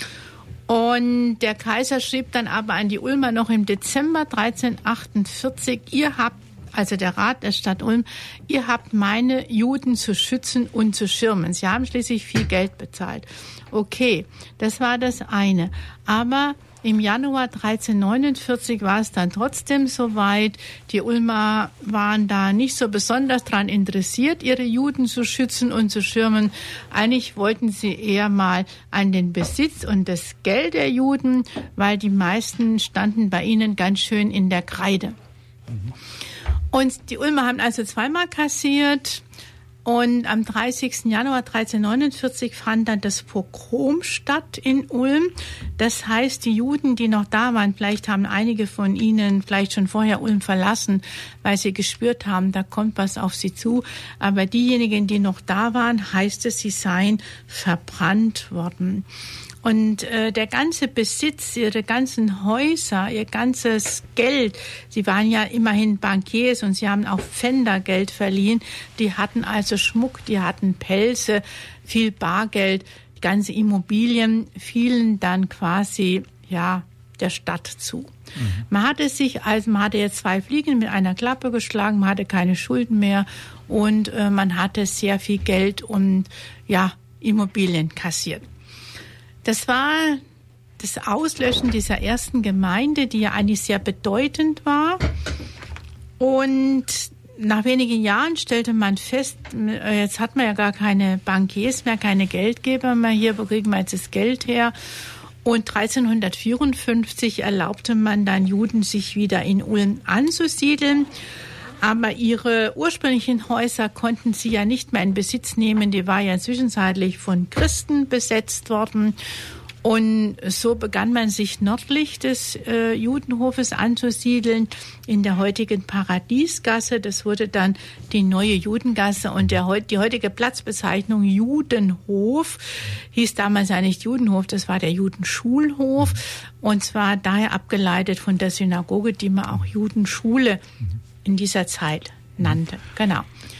Und der Kaiser schrieb dann aber an die Ulmer noch im Dezember dreizehnhundertachtundvierzig, ihr habt, also der Rat der Stadt Ulm, ihr habt meine Juden zu schützen und zu schirmen. Sie haben schließlich viel Geld bezahlt. Okay, das war das eine. Aber im Januar dreizehnhundertneunundvierzig war es dann trotzdem soweit. Die Ulmer waren da nicht so besonders daran interessiert, ihre Juden zu schützen und zu schirmen. Eigentlich wollten sie eher mal an den Besitz und das Geld der Juden, weil die meisten standen bei ihnen ganz schön in der Kreide. Mhm. Und die Ulmer haben also zweimal kassiert. Und am dreißigsten Januar dreizehnhundertneunundvierzig fand dann das Pogrom statt in Ulm. Das heißt, die Juden, die noch da waren, vielleicht haben einige von ihnen vielleicht schon vorher Ulm verlassen, weil sie gespürt haben, da kommt was auf sie zu. Aber diejenigen, die noch da waren, heißt es, sie seien verbrannt worden. Und äh, der ganze Besitz, ihre ganzen Häuser, ihr ganzes Geld, sie waren ja immerhin Bankiers und sie haben auch Pfändergeld verliehen, die hatten also Schmuck, die hatten Pelze, viel Bargeld, die ganze Immobilien fielen dann quasi, ja, der Stadt zu. Mhm. Man hatte sich, also man hatte jetzt zwei Fliegen mit einer Klappe geschlagen, man hatte keine Schulden mehr und äh, man hatte sehr viel Geld und, ja, Immobilien kassiert. Das war das Auslöschen dieser ersten Gemeinde, die ja eigentlich sehr bedeutend war. Und nach wenigen Jahren stellte man fest, jetzt hat man ja gar keine Bankiers mehr, keine Geldgeber mehr hier, wo kriegen wir jetzt das Geld her? Und dreizehnhundertvierundfünfzig erlaubte man dann Juden, sich wieder in Ulm anzusiedeln. Aber ihre ursprünglichen Häuser konnten sie ja nicht mehr in Besitz nehmen. Die war ja zwischenzeitlich von Christen besetzt worden. Und so begann man sich nördlich des äh, Judenhofes anzusiedeln, in der heutigen Paradiesgasse. Das wurde dann die neue Judengasse. Und der, die heutige Platzbezeichnung Judenhof hieß damals ja nicht Judenhof, das war der Judenschulhof. Und zwar daher abgeleitet von der Synagoge, die man auch Judenschule in dieser Zeit nannte. Genau.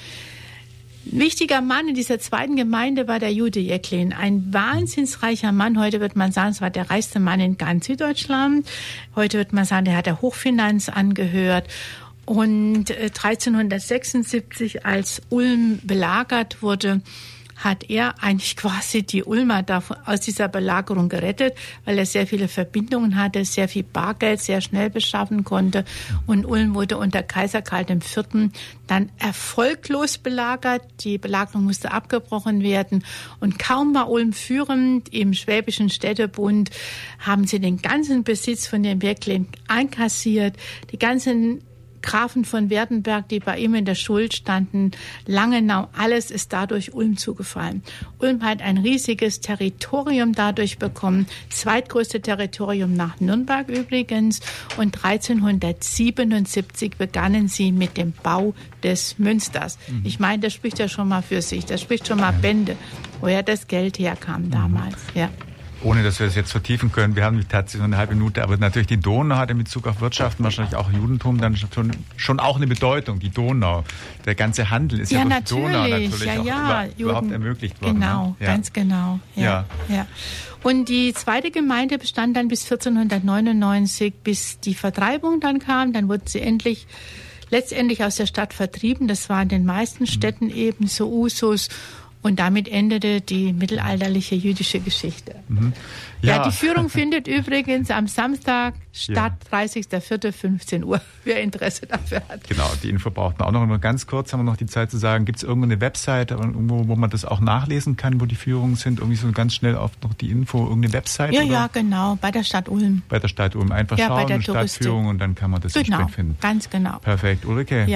Wichtiger Mann in dieser zweiten Gemeinde war der Jude Jecklin. Ein wahnsinnsreicher Mann. Heute wird man sagen, es war der reichste Mann in ganz Süddeutschland. Heute wird man sagen, der hat der Hochfinanz angehört. Und dreizehnhundertsechsundsiebzig, als Ulm belagert wurde, hat er eigentlich quasi die Ulmer davon, aus dieser Belagerung gerettet, weil er sehr viele Verbindungen hatte, sehr viel Bargeld sehr schnell beschaffen konnte. Und Ulm wurde unter Kaiser Karl der Vierte dann erfolglos belagert. Die Belagerung musste abgebrochen werden. Und kaum war Ulm führend im Schwäbischen Städtebund, haben sie den ganzen Besitz von dem Jecklin einkassiert. Die ganzen Grafen von Werdenberg, die bei ihm in der Schuld standen, Langenau, alles ist dadurch Ulm zugefallen. Ulm hat ein riesiges Territorium dadurch bekommen, zweitgrößte Territorium nach Nürnberg übrigens. Und dreizehnhundertsiebenundsiebzig begannen sie mit dem Bau des Münsters. Mhm. Ich meine, das spricht ja schon mal für sich, das spricht schon mal Bände, woher das Geld herkam damals, ja. Ohne dass wir es jetzt vertiefen können, wir haben tatsächlich noch eine halbe Minute, aber natürlich die Donau hat in Bezug auf Wirtschaft und wahrscheinlich auch Judentum dann schon, schon auch eine Bedeutung, die Donau. Der ganze Handel ist ja, ja durch die Donau natürlich ja, auch ja, über, überhaupt ermöglicht worden. Genau, ne? ja. ganz genau. Ja, ja. Ja. Und die zweite Gemeinde bestand dann bis vierzehnhundertneunundneunzig, bis die Vertreibung dann kam. Dann wurde sie endlich letztendlich aus der Stadt vertrieben. Das war in den meisten Städten mhm. eben so Usus. Und damit endete die mittelalterliche jüdische Geschichte. Mhm. Ja. ja, die Führung findet übrigens am Samstag statt, ja. dreißigster vierter fünfzehn Uhr, wer Interesse dafür hat. Genau, die Info braucht man auch noch. Nur ganz kurz haben wir noch die Zeit zu sagen, gibt es irgendeine Webseite, irgendwo, wo man das auch nachlesen kann, wo die Führungen sind? Irgendwie so ganz schnell auf noch die Info, irgendeine Webseite? Ja, oder? ja, genau, bei der Stadt Ulm. Bei der Stadt Ulm. Einfach ja, schauen, bei der Stadtführung und dann kann man das genau, finden. Ganz genau. Perfekt. Ulrike, ja.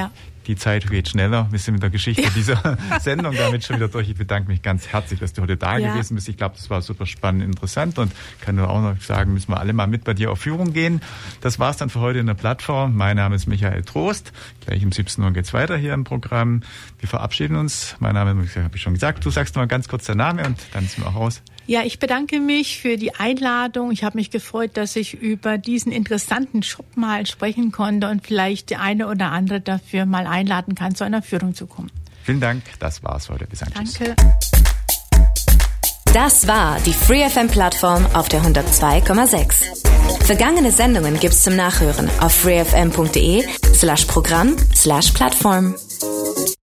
Die Zeit geht schneller. Wir sind mit der Geschichte ja. dieser Sendung damit schon wieder durch. Ich bedanke mich ganz herzlich, dass du heute da ja. gewesen bist. Ich glaube, das war super spannend, interessant und kann nur auch noch sagen, müssen wir alle mal mit bei dir auf Führung gehen. Das war's dann für heute in der Plattform. Mein Name ist Michael Trost. Gleich um siebzehn Uhr geht's weiter hier im Programm. Wir verabschieden uns. Mein Name, habe ich schon gesagt. Du sagst noch mal ganz kurz deinen Namen und dann sind wir auch raus. Ja, ich bedanke mich für die Einladung. Ich habe mich gefreut, dass ich über diesen interessanten Shop mal sprechen konnte und vielleicht der eine oder andere dafür mal einladen kann, zu einer Führung zu kommen. Vielen Dank. Das war's heute. Bis dann. Danke. Das war die Free F M-Plattform auf der hundertzwei Komma sechs. Vergangene Sendungen gibt's zum Nachhören auf freefm punkt de slash Programm slash Plattform.